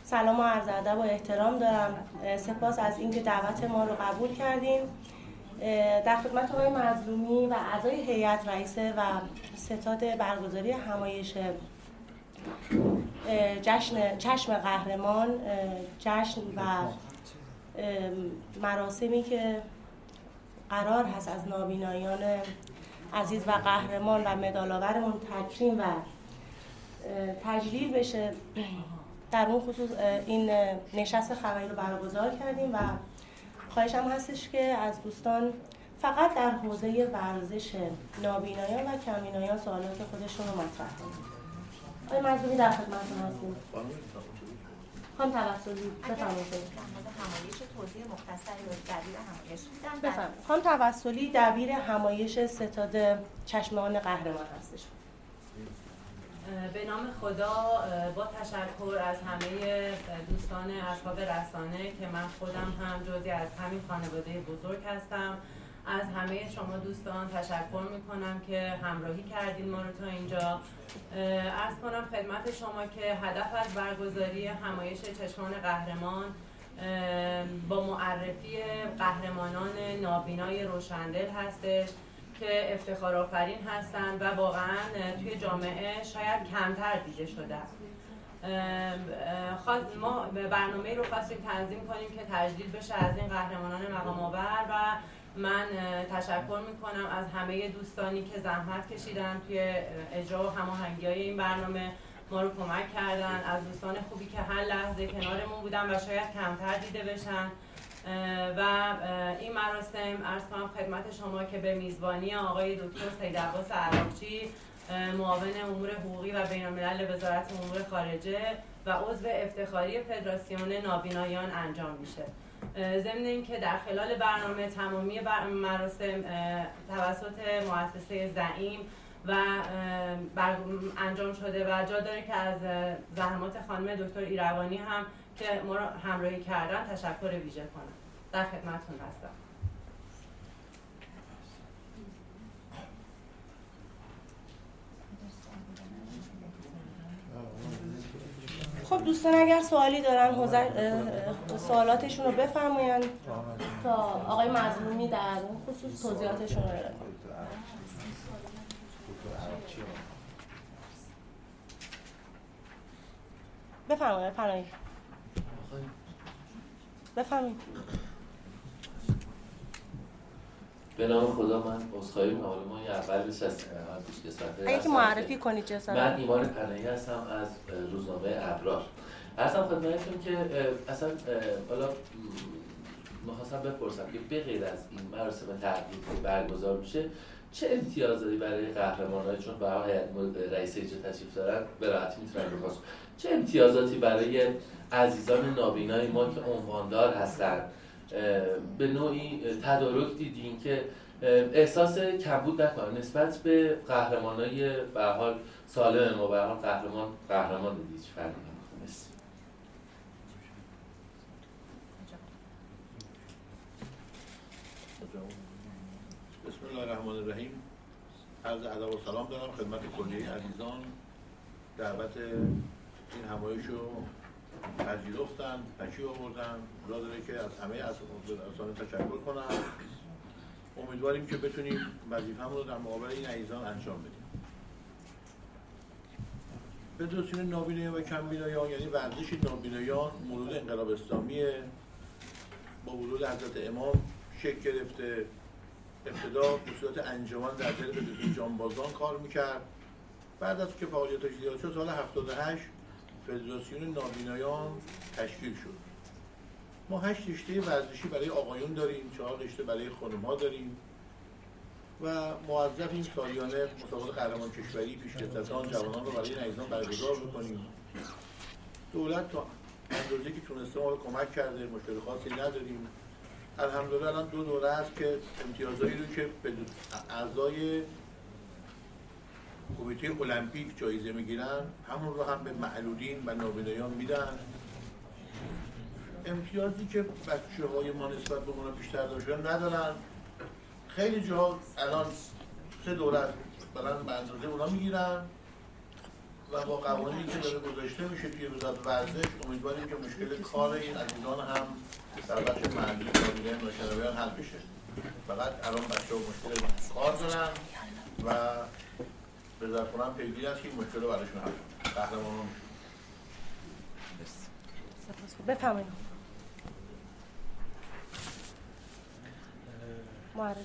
سلام و عرض ادب و احترام دارم. سپاس از اینکه دعوت ما رو قبول کردین. در خدمت آقای مظلومی و اعضای هیئت رئیسه و ستاد برگزاری همایش چشم قهرمان، جشن و مراسمی که قرار هست از نابینایان عزیز و قهرمان و مدال‌آورمون تکریم و تجلیل بشه، در اون خصوص این نشست خبری رو برگزار کردیم و خواهشم هستش که از دوستان فقط در حوزه ورزش نابینایان و کمبینایان سوالات خودشون رو مطرح کنید. آقای مظلومی در خدمتتون هستیم. خانم توسلی بفرمایید. همایش توضیح مختصری رو دبیر همایش میدم. بفرمایید. خانم توسلی دبیر همایش ستاد چشمان قهرمان هستش. به نام خدا، با تشکر از همه دوستان اصحاب رسانه که من خودم هم جزئی از همین خانواده بزرگ هستم، از همه شما دوستان تشکر میکنم که همراهی کردین ما رو تا اینجا. عرض کنم خدمت شما که هدف از برگزاری همایش چشمان قهرمان با معرفی قهرمانان نابینای روشندل هستش که افتخارآفرین هستند و واقعا توی جامعه شاید کمتر دیده شده. ما برنامه رو خواستیم تنظیم کنیم که تجلیل بشه از این قهرمانان مقام آور و من تشکر میکنم از همه دوستانی که زحمت کشیدن توی اجرا و هماهنگی‌های این برنامه، ما رو کمک کردن، از دوستان خوبی که هر لحظه کنارمون بودن و شاید کمتر دیده بشن. و این مراسم عرض کنم خدمت شما که به میزبانی آقای دکتر سید عباس عراقچی، معاون امور حقوقی و بین‌الملل وزارت امور خارجه و عضو افتخاری فدراسیون نابینایان انجام میشه. ضمن اینکه در خلال برنامه تمامی مراسم توسط مؤسسه زعیم و انجام شده و جا داره که از زحمات خانم دکتر ایروانی هم که ما را همراهی کردن تشکر ویژه کنم. در خدمتتون هستم. خب دوستان اگر سوالی دارن سوالاتشون رو بفرمایند تا آقای مظلومی در اون خصوص توضیحاتشون رو ارائه کنند. بفرمایید پناهی. بفرمایید. به نام خدا من عذرخواهی می‌کنم، ما این اول نشستیم اگه که معرفی کنید جسارت. من ایمان پناهی هستم از روزنامه ابرار. عرضم خدمتتون که اصلا حالا می‌خواستم بپرسم که به غیر از این مراسم تقدیمی که برگزار میشه چه امتیازاتی برای قهرمان‌ها، چون به هر هیئت رئیس اجرا تشریف دارن به راحتی میتونن بپرسن، چه امتیازاتی برای عزیزان نابینای ما که عنواندار هستن به نوعی تدارک دیدین که احساس کمبود نکنن نسبت به قهرمانای به هر حال سالم ما، به هر حال قهرمان دیگه هیچ فرقی نمی‌کنه. بسم الله الرحمن الرحیم. عرض ادب و سلام دارم خدمت کلیه عزیزان. دعوت این همایش رو پذیرفتن، تشریف آوردن. لازم داره که از همه اصلا تشکر کنم. امیدواریم که بتونیم وظیفه‌مون رو در مقابل این عزیزان انجام بدیم. فدراسیون نابینایان و کمبینایان یعنی ورزش نابینایان مولود انقلاب اسلامیه، با ورود حضرت امام شکل گرفته. ابتدا به صورت انجمن در دل فدراسیون جانبازان کار میکرد. بعد از که فعالیتش زیاد شد سال 78 فدراسیون نابینایان تشکیل شد. ما 8 رشته ورزشی برای آقایون داریم، 4 رشته برای خانم‌ها داریم و موظفیم سالیانه مسابقات قهرمان کشوری پیشکسوتان جوانان رو برای این عزیزان برگزار بکنیم. دولت تا اندازه‌ای که تونسته ما رو کمک کرده، مشکل خاصی نداریم. الحمدلله الان 2 دوره است که امتیازایی رو که به اعضای کمیته المپیک جایزه میگیرن همون رو هم به معلولین و نابینایان میدن. امتیازی که بچه‌های ما نسبت به اونا بیشتر داشتن ندارن. خیلی جاها الان 3 دوره برن به اندازه اونا میگیرن و با قوانینی که داره گذاشته میشه توی وزارت ورزش امیدواریم که مشکل کار این عزیزان هم در بخش محلی نابینای ناشنوایان حل بشه. فقط الان بچه‌ها مشکل کار دارن و وزارت خونه هم پیگیر است که این مشکل رو براشون حل کنه. قهرمانان بفرمایید. معرفی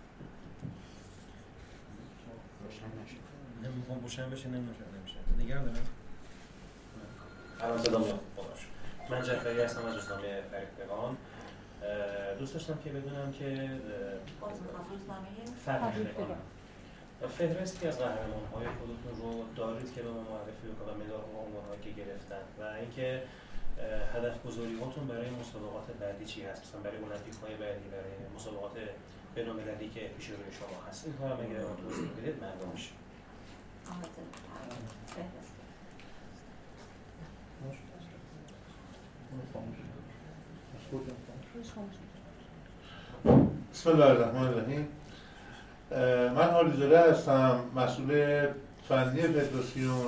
نمیخوام روشن بشه نمیشه. نگران دارم. الان صدا میاد. من جعفری هستم از روزنامه فریقان. دوست داشتم که بدونم که فریقان فهرستی از قهرمان‌های خودتون رو دارید که به ما معرفی بکنید و مدال و عنوان‌هایی که گرفتن و اینکه هدف گذاری‌هاتون برای مسابقات بعدی چی هست؟ مثلا برای المپیک‌های بعدی، برای مسابقات بین‌المللی که پیش روی شما هست. این کارا اگه ما توضیح بدید ممنون میشم. بسم الله الرحمن الرحیم. من حالی‌زاده هستم، مسئول فنی فدراسیون.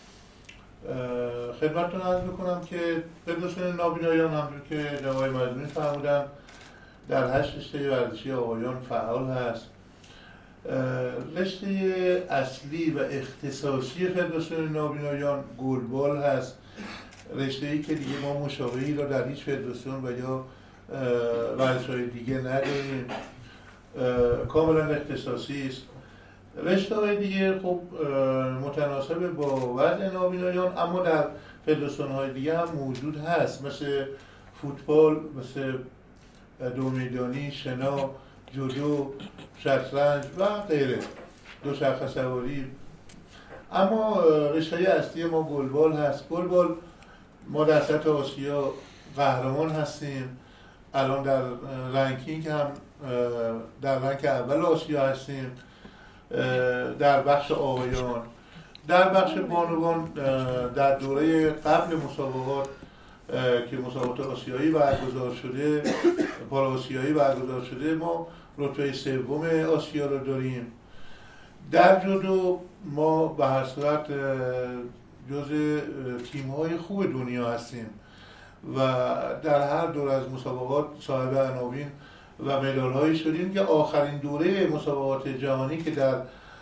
خدمتتون عرض میکنم که فدراسیون نابینایان همونطور که جناب مجموعی فرمودن در 8 رشته ورزشی آقایان فعال هست. رشته اصلی و اختصاصی فدراسیون نابینایان گلبال هست، رشته‌ای که دیگه ما مشابهی را در هیچ فدراسیون و یا ورزش‌های دیگه نداریم، کاملا اختصاصی است. رشته‌های دیگه خب متناسب با وضع نابینایان اما در فدراسیون‌های دیگه هم موجود هست، مثل فوتبال، مثل دومیدانی، شنا، جودو، شطرنج و غیره، دوچرخه سواری. اما رشته اصلی ما گلبال هست. گلبال ما در سطح آسیا قهرمان هستیم. الان در رنکینگ هم در رنک اول آسیا هستیم در بخش آقایان. در بخش بانوان در دوره قبل مسابقات که مسابقات آسیایی برگزار شده، پارا آسیایی برگزار شده، ما رتبه سوم آسیا رو داریم. در جودو ما به هر صورت جزء تیم‌های خوب دنیا هستیم و در هر دور از مسابقات صاحب عناوین و مدال‌هایی شدیم که آخرین دوره مسابقات جهانی که در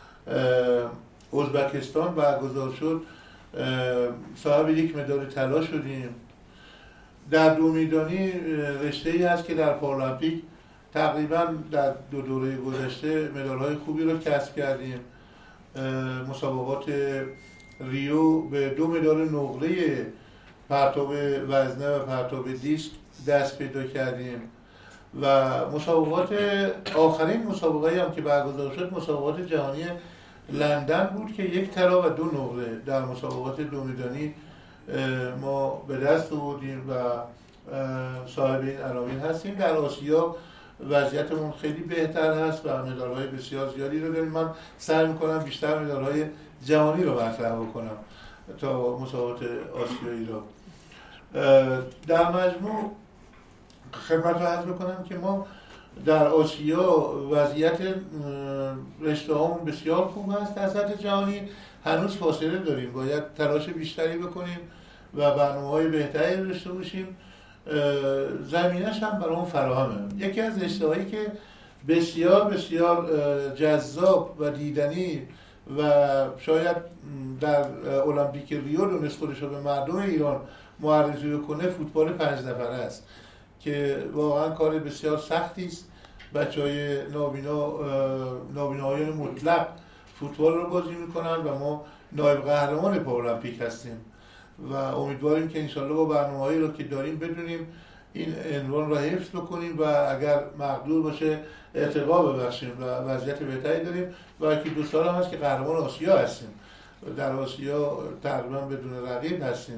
ازبکستان برگزار شد صاحب یک مدال طلا شدیم. در دومیدانی رشته‌ای هست که در پارالمپیک تقریبا در 2 دوره گذشته مدال‌های خوبی رو کسب کردیم. مسابقات ریو به 2 مدال نقره پرتاب وزنه و پرتاب دیسک دست پیدا کردیم و مسابقات آخرین مسابقه هم که برگزار شد مسابقات جهانی لندن بود که 1 طلا و 2 نقره در مسابقات دومیدانی ما به دست آوردیم و صاحب این عناوین هستیم. در آسیا وضعیتمون خیلی بهتر هست و مدال‌های بسیار زیادی رو داریم. من سعی می‌کنم بیشتر مدال‌های جهانی رو مطرح بکنم تا مسابقات آسیایی رو. در مجموع خدمت رو عرض می‌کنم که ما در آسیا وضعیت رشته‌هامون بسیار خوب هست. در سطح جهانی هنوز فاصله داریم، باید تلاش بیشتری بکنیم و برنامه‌های بهتری داشته باشیم. زمینش هم برامون فراهمه. یکی از رشته‌هایی که بسیار بسیار جذاب و دیدنی و شاید در المپیک ریو دونست خودش رو به مردم ایران معرفی بکنه فوتبال 5 نفره است که واقعا کار بسیار سختی است. بچه‌های نابیناهای مطلق فوتبال رو بازی میکنن و ما نایب قهرمان پارالمپیک هستیم و امیدواریم که انشالله با برنامه‌هایی رو که داریم بدونیم این عنوان را حفظ بکنیم و اگر مقدور باشه ارتقا ببخشیم و وضعیت بهتری داریم و که 2 سال هم هست که قهرمان آسیا هستیم. در آسیا تقریبا بدون رقیب هستیم.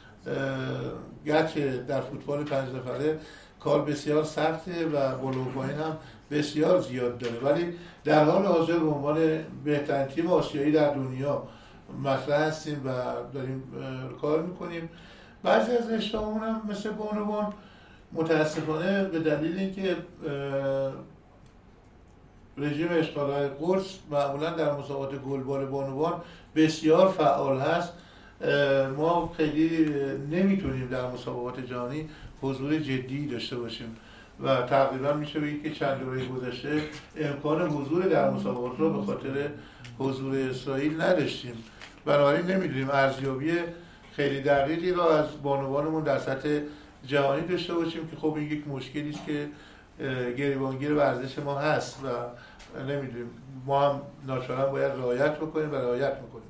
گرچه در فوتبال 5 نفره کار بسیار سخته و بالا و پایین هم بسیار زیاد داره، ولی در حال حاضر به عنوان بهترین تیم آسیایی در دنیا مطرح هستیم و داریم کار میکنیم. بعضی از رشته‌هامون هم مثل بانوان متاسفانه به دلیل اینکه رژیم اشغال‌های قدس معمولا در مسابقات گلبال بانوان بسیار فعال هست ما خیلی نمیتونیم در مسابقات جهانی حضور جدی داشته باشیم و تقریبا میشه بگید که چند دوره گذشته امکان حضور در مسابقات رو به خاطر حضور اسرائیل نداشتیم. بنابراین نمیدونیم ارزیابی خیلی دقیقی را از بانوانمون در سطح جهانی داشته باشیم که خب این یک مشکلی است که گریبانگیر ورزش ما هست و نمیدونیم، ما هم ناچارا باید رعایت بکنیم و رعایت میکنیم.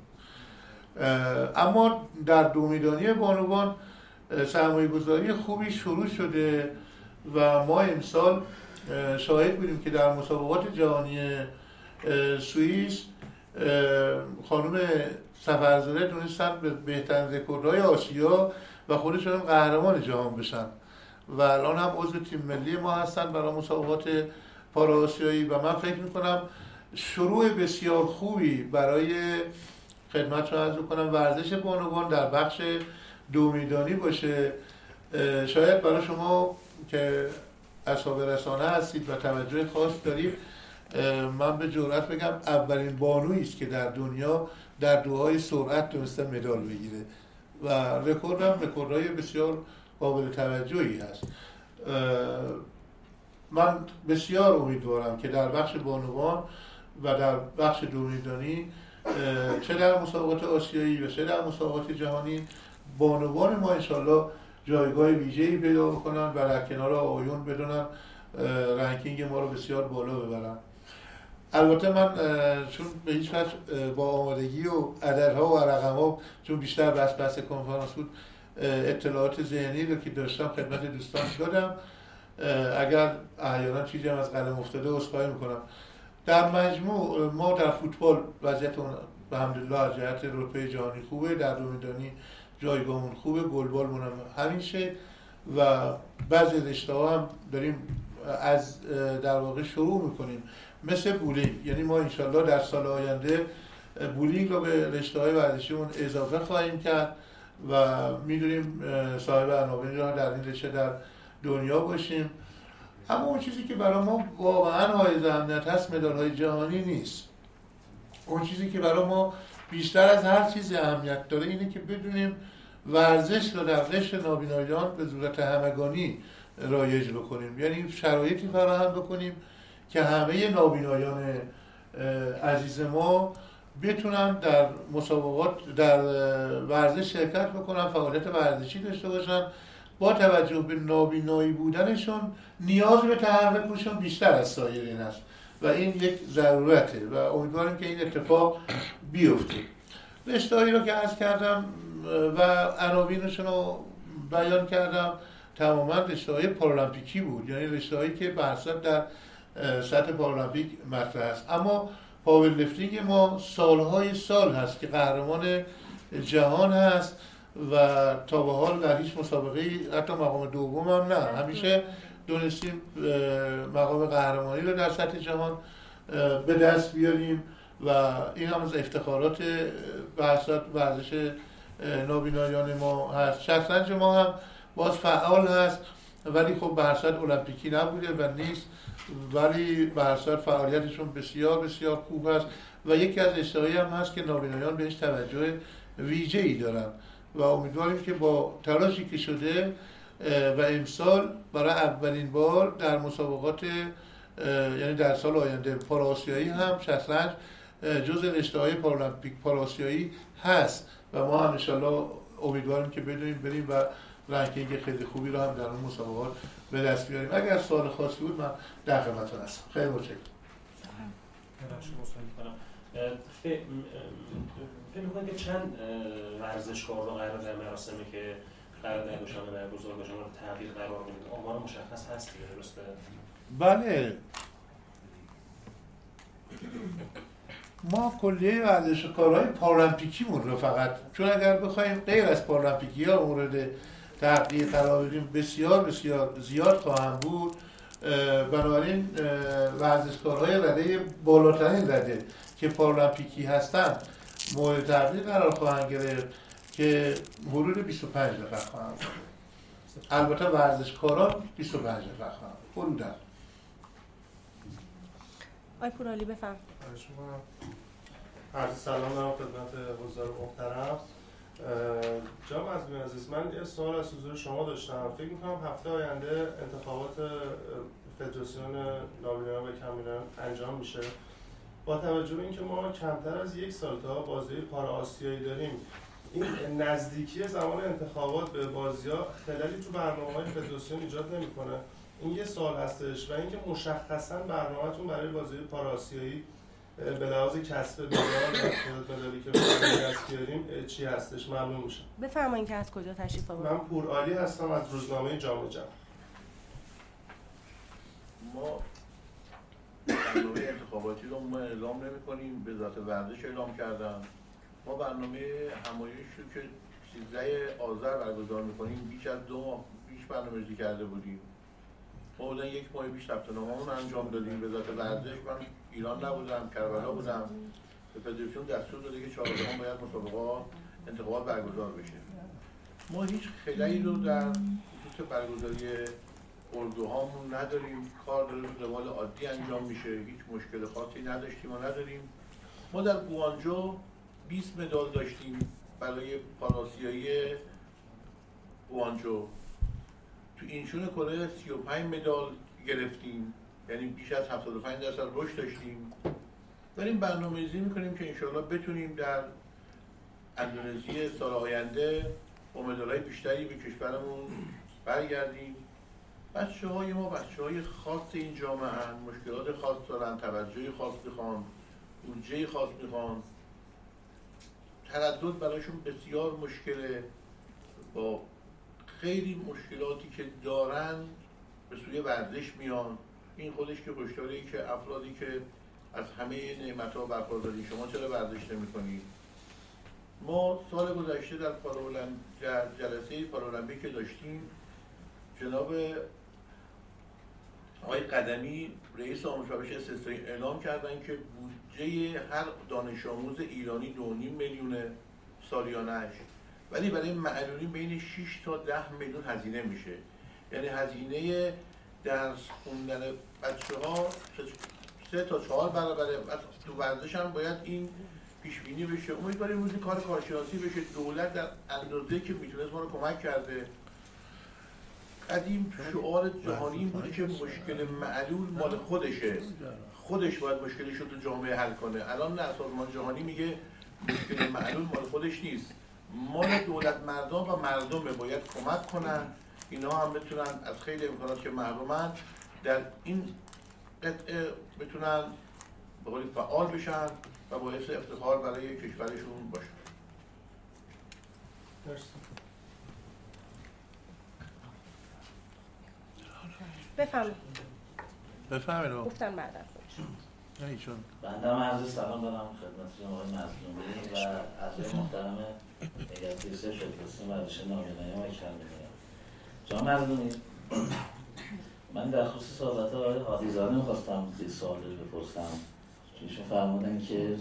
اما در دومیدانی بانوان سرمایه گذاری خوبی شروع شده و ما امسال شاهد بودیم که در مسابقات جهانی سوئیس خانم سفرزاده تونستن به بهترین رکوردهای آسیا و خودشون قهرمان جهان بشن و الان هم عضو تیم ملی ما هستن برای مسابقات پارآسیایی و من فکر میکنم شروع بسیار خوبی برای خدمتتون عرض کنم ورزش بانوان در بخش دومیدانی باشه. شاید برای شما که اصحاب رسانه هستید و توجه خاص دارید، من به جرئت بگم اولین بانویی است که در دنیا در دوهای سرعت تونسته مدال بگیره و رکوردهای بسیار قابل توجهی هست. من بسیار امیدوارم که در بخش بانوان و در بخش دومیدانی چه در مسابقات آسیایی و چه در مسابقات جهانی بانوان ما انشالله جایگاه ویژه‌ای پیدا بکنن و در کنار آقایون بدونن رنکینگ ما رو بسیار بالا ببرن. البته من چون به هیچ وجه با آمادگی و عددها و رقم‌ها چون بیشتر بحث کنفرانس بود اطلاعات ذهنی رو که داشتم خدمت دوستان دادم، اگر احیانا چیزی هم از قلم افتاده عذرخواهی میکنم. در مجموع ما در فوتبال وضعیتمون الحمدلله از جهت رتبه جهانی خوبه، در دومیدانی جایگاهمون خوبه، گلبالمون هم همین شکل و بعضی رشته‌ها هم داریم از در واقع شروع میکنیم مثل بولینگ. یعنی ما انشالله در سال آینده بولینگ رو به رشته‌های ورزشیمون اضافه خواهیم کرد و میدونیم صاحب عناوین را در این رشته در دنیا باشیم. اما اون چیزی که برای ما واقعا حائز اهمیت هست مدال‌های جهانی نیست. اون چیزی که برای ما بیشتر از هر چیز اهمیت داره اینه که بدونیم ورزش رو در قشر نابینایان به صورت همگانی رایج بکنیم، یعنی شرایطی فراهم بکنیم که همه نابینایان عزیز ما بتونن در مسابقات در ورزش شرکت بکنن، فعالیت ورزشی داشته باشن. با توجه به نابینایی بودنشون نیاز به تحرکشون بیشتر از سایرین است و این یک ضرورته و امیدواریم که این اتفاق بیفته. رشته‌هایی رو که عرض کردم و عناوینشون رو بیان کردم تماما رشته‌های پارالمپیکی بود، یعنی رشته‌هایی که به اصل در سطح پارالمپیک مطرح است. اما پاورلیفتینگ ما سالهای سال هست که قهرمان جهان هست و تا به حال در هیچ مسابقه‌ای حتی مقام دوم هم نه، همیشه دونستیم مقام قهرمانی رو در سطح جهان به دست بیاریم و این هم از افتخارات ورزش نابینایان ما هست. شطرنج ما هم باز فعال هست ولی خب به هر صورت المپیکی نبوده و نیست، ولی به هر صورت فعالیتشون بسیار بسیار خوب هست و یکی از اشتهایی هم هست که نابینایان بهش توجه ویژه‌ای دارن و امیدواریم که با تلاشی که شده و امسال برای اولین بار در مسابقات یعنی در سال آینده پارآسیایی هم شطرنج جزء رشته‌های پارالمپیک پارآسیایی هست و ما هم ان شاءالله امیدواریم که بدونیم بریم و رنکینگ خیلی خوبی رو هم در اون مسابقات به دست بیاریم. اگر سوال خاصی بود من در خدمتتون هستم. خیلی متشکرم. فکر می‌کنید که چند ورزشکار رو قرار در مراسمی که قرار در دوشنبه برگزار بشه رو تغییر قرار میدید؟ آمار مشخص هست دیگه، درسته؟ بله. ما کلیه ورزشکارهای پارالمپیکیمون رو فقط، چون اگر بخوایم غیر از پارالمپیکی‌ها مورد تحقیق قرار بدیم بسیار بسیار زیاد خواهم بود. بنابراین ورزشکارهای رده بالاترین رده که پارالمپیکی هستند مورد تحقیق قرار خواهند گرفت که حدود 25 نفر خواهند بود. البته ورزشکاران 25 نفر خواهند بود حدوداً. آقای پورالی بفهم. عرض سلام دارم خدمت حضار محترم. جناب مظلومی عزیز، من یه سوال از حضور شما داشتم. فکر می‌کنم هفته آینده انتخابات فدراسیون نابینایان و کمبینایان انجام میشه. با توجه به اینکه ما کمتر از یک سال تا بازی پارا آسیایی داریم، این نزدیکی زمان انتخابات به بازی‌ها خللی تو برنامه‌های فدراسیون ایجاد نمی‌کنه؟ این یه سوال هستش. و اینکه مشخصاً برنامه‌تون برای بازی پارا آسیایی به لحاظ کسب مدال و مدالی که دست بیاریم چی هستش؟ ممنون میشم. بفرمایید که از کجا تشریف آوردید. من پورعالی هستم از روزنامه جامعه جمع. ما برنامه انتخاباتی رو ما اعلام نمی‌کنیم، به ذات ورزش اعلام کردن. ما برنامه همایش رو که 13 آذر برگزار می‌کنیم بیش از 2 ماه پیش برنامه‌ریزی کرده بودیم. ما بودن 1 ماه پیش ثبت نامه‌مون انجام دادیم. به ذات ورزش من ایران نبودم، کربلا بودم. به فدراسیون دستور داده که 14 باید مسابقات انتخابات برگزار بشه. ما هیچ خلایی رو در خصوص برگزاری اردوهامون نداریم. کار داره به روال عادی انجام میشه. هیچ مشکل خاصی نداشتیم و نداریم. ما در گوانجو 20 مدال داشتیم برای پاراسیایی گوانجو. تو اینچون کره 35 مدال گرفتیم، یعنی بیش از 75% رشد داشتیم. داریم برنامه‌ریزی می‌کنیم که انشاءالله بتونیم در اندونزی سال آینده با مدال‌های بیشتری به کشورمون برگردیم. بچه‌های ما بچه‌های خاص این جامعه هستند، مشکلات خاص دارن، توجه خاص می‌خوان، بودجه خاص می‌خوان. تردد براشون بسیار مشکله. با خیلی مشکلاتی که دارن به سوی ورزش میان. این خودش که هشداریه که افرادی که از همه نعمت‌ها برخورداری، شما چرا ورزش نمی‌کنید؟ ما سال گذشته در جلسه پارالمپیک که داشتیم، جناب آقای قدمی رئیس آموزش استثنایی اعلام کردن که بودجه هر دانش آموز ایرانی 2.5 میلیون سالیانه‌اش، ولی برای معلولین بین 6 تا 10 میلیون هزینه میشه. یعنی هزینه درس خوندن بچه‌ها 3 تا 4 برابره. تو ورزش هم باید این پیش بینی بشه. امیدواریم روزی کار کارشناسی بشه. دولت در اندازه‌ای که میتونست ما رو کمک کرده. قدیم شعار جهانی این بوده که مشکل معلول مال خودشه، خودش باید مشکلش رو تو جامعه حل کنه. الان نه، سازمان جهانی میگه مشکل معلول مال خودش نیست، مال دولت مردم و مردمه، باید کمک کنن اینا هم بتونن از خیلی امکانات که محرومن در این قطعه بتونن به قولی فعال بشن و باعث افتخار برای کشورشون باشن. مرسی. بفهمید گفتن بعد از خودشون. ایشون بنده هم عرض سلام دارم خدمت جناب آقای مظلومی و اعضای محترم هیئت رئیسه فدراسیون ورزش نابینایان و کمبینایان. جناب مظلومی، من در خصوص صحبت آقای حافظانی می‌خواستم یه سوال بپرسم. ایشون فرمودن که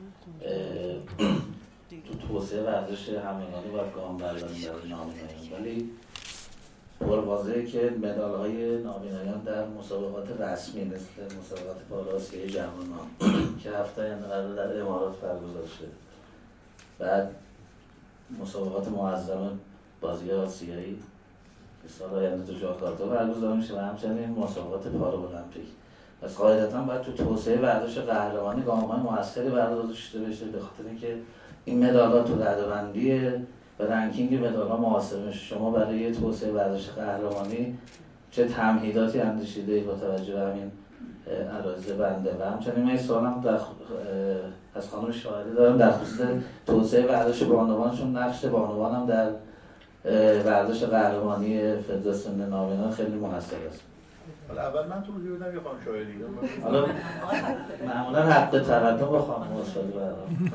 تو توسعه ورزش همگانی باید گام برداریم برای نابینایان، ولی پرواضحه که مدال‌های نابینایان در مسابقات رسمی مثل مسابقات پارا آسیایی جوانان که هفته آینده قرار در امارات برگزار شه، بعد مسابقات معظم بازی آسیایی که سال آینده تو ژاکارتا برگزار میشه و همچنین مسابقات پارالمپیک. پس قاعدتاً باید تو توسعه ورزش قهرمانی گام‌های موثری برداشته بشه، به خاطر اینکه این مدال‌ها تو رده‌بندی و رنکینگ مدال‌ها معاصر میشه. شما برای توسعه ورزش قهرمانی چه تمهیداتی اندیشیده با توجه به همین عرایض بنده؟ و همچنین من سوالم از خانم شاهدی دارم در خصوص توسعه ورزش بانوان، چون نقش بانوان هم در ورزش قهرمانی فدراسیون نابینایان خیلی موثر است. حالا اول من توضیح بدم یا خانم شاهدی؟ حالا معمولا حق تقدم به خانم استادی برام.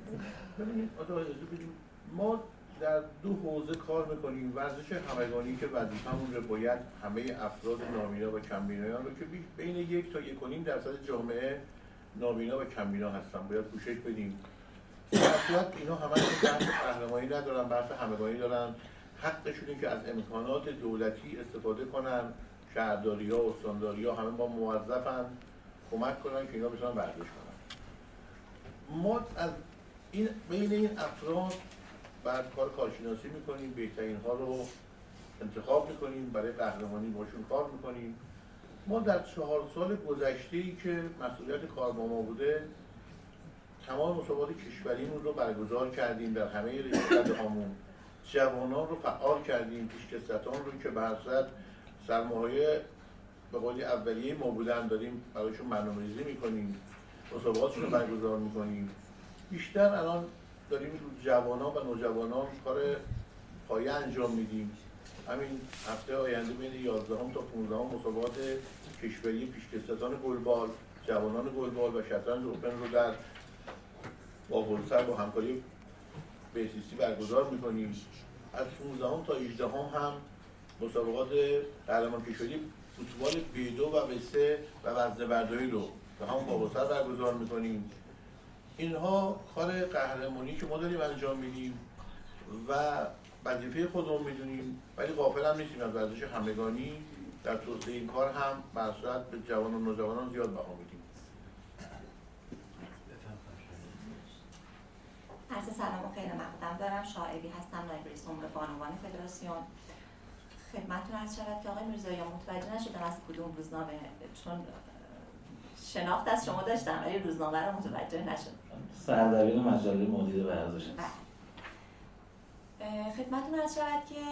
ما در 2 حوزه کار میکنیم. ورزش همگانی که وظیفه‌مون رو باید همه افراد نابینا و کمبینایان رو که بین 1 تا 1.5% جامعه نابینا و کمبینا هستن باید پوشش بدیم. در صورت اینا همه بحث قهرمانی ندارن، بحث همگانی دارن. حقشونه که از امکانات دولتی استفاده کنن. شهرداری‌ها، استانداری‌ها همه با موظفن کمک کنن که اینا بتونن ورزش کنن. ما از بین این افراد بعد کارشناسی میکنیم، بهترین ها رو انتخاب میکنیم، برای قهرمانی باشون کار میکنیم. ما در 4 سال گذشته‌ای که مسئولیت کار با ما بوده تمام مسابقات کشوریمون رو برگزار کردیم، در همه رشته‌هامون جوانان رو فعال کردیم، پیشکسوتان رو که به هر صورت سرمایه به قولی اولیه ما بودن داریم برایشون برنامه‌ریزی میکنیم، مسابقاتشون رو برگزار میکنیم. بیشتر الان داریم رو جوانان و نوجوانان کار پایه انجام میدیم. همین هفته آینده بین 11 تا 15 مسابقات کشوری پیشکسوتان گلبال، جوانان گلبال و شطرنج اوپن رو در بابلسر با همکاری BCC برگزار میکنیم. از 15 تا 18 هم مسابقات قهرمان کشوری فوتبال B2 و B3 و وزنه‌برداری رو به همون بابلسر برگزار میکنیم. اینها کار قهرمانی که ما داریم انجام میدیم و وظیفه خودمون میدونیم، ولی غافل هم نیستیم از ورزش همگانی. در توسعه این کار هم به صورت به جوان و نوجوانان زیاد بها میدیم. عرض سلام و خیر مقدم دارم. شاعبی هستم، نایب رئیس امور بانوان فدراسیون. خدمتتون عرض شود که آقای میرزایی متوجه نشدم از کدوم روزنامه، چون شناخت از شما داشتم ولی روزنامه رو متوجه نشدم. سردبیر مجله مدیر ورزش. خدمتتون عرض شود که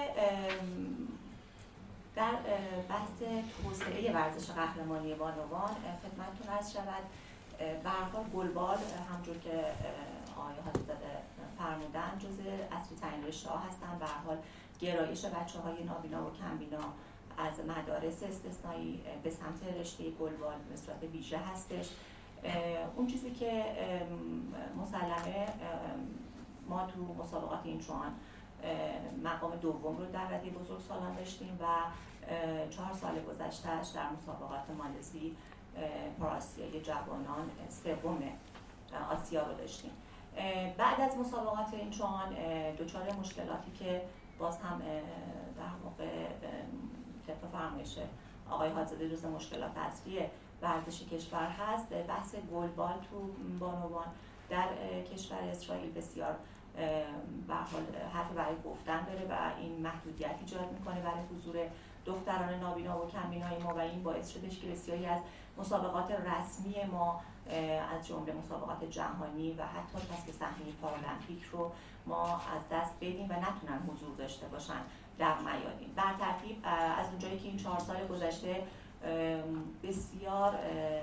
در بحث توسعه ورزش قهرمانی بانوان خدمتتون عرض شود به هر حال گلبال همونجور که آقای حاجی‌زاده فرمودن جزء اصلی ترین رشته‌ها هستن. به هر حال گرایش بچه‌های نابینا و کمبینا از مدارس استثنایی به سمت رشته گلبال به صورت ویژه هستش. اون چیزی که مسلمه ما تو مسابقات اینچوان مقام دوم رو در رده بزرگسالان داشتیم و 4 سال گذشتهش در مسابقات مالزی پرآسیای جوانان 3 آسیا رو داشتیم. بعد از مسابقات اینچوان دچار مشکلاتی که باز هم در واقع طبق فرمایش آقای حاجی‌زاده جزو مشکلات اصلی ورزش کشور هست. بحث گلبال تو بانوان در کشور اسرائیل بسیار به حال حرف برای گفتن داره و این محدودیت ایجاد میکنه برای حضور دختران نابینا و کمبینای ما و این باعث شدش که بسیاری از مسابقات رسمی ما از جمله مسابقات جهانی و حتی کسب صحنه پارالمپیک رو ما از دست بدیم و نتونن حضور داشته باشن در میادین. بر ترتیب از اونجایی که این 4 سال گذشته بسیار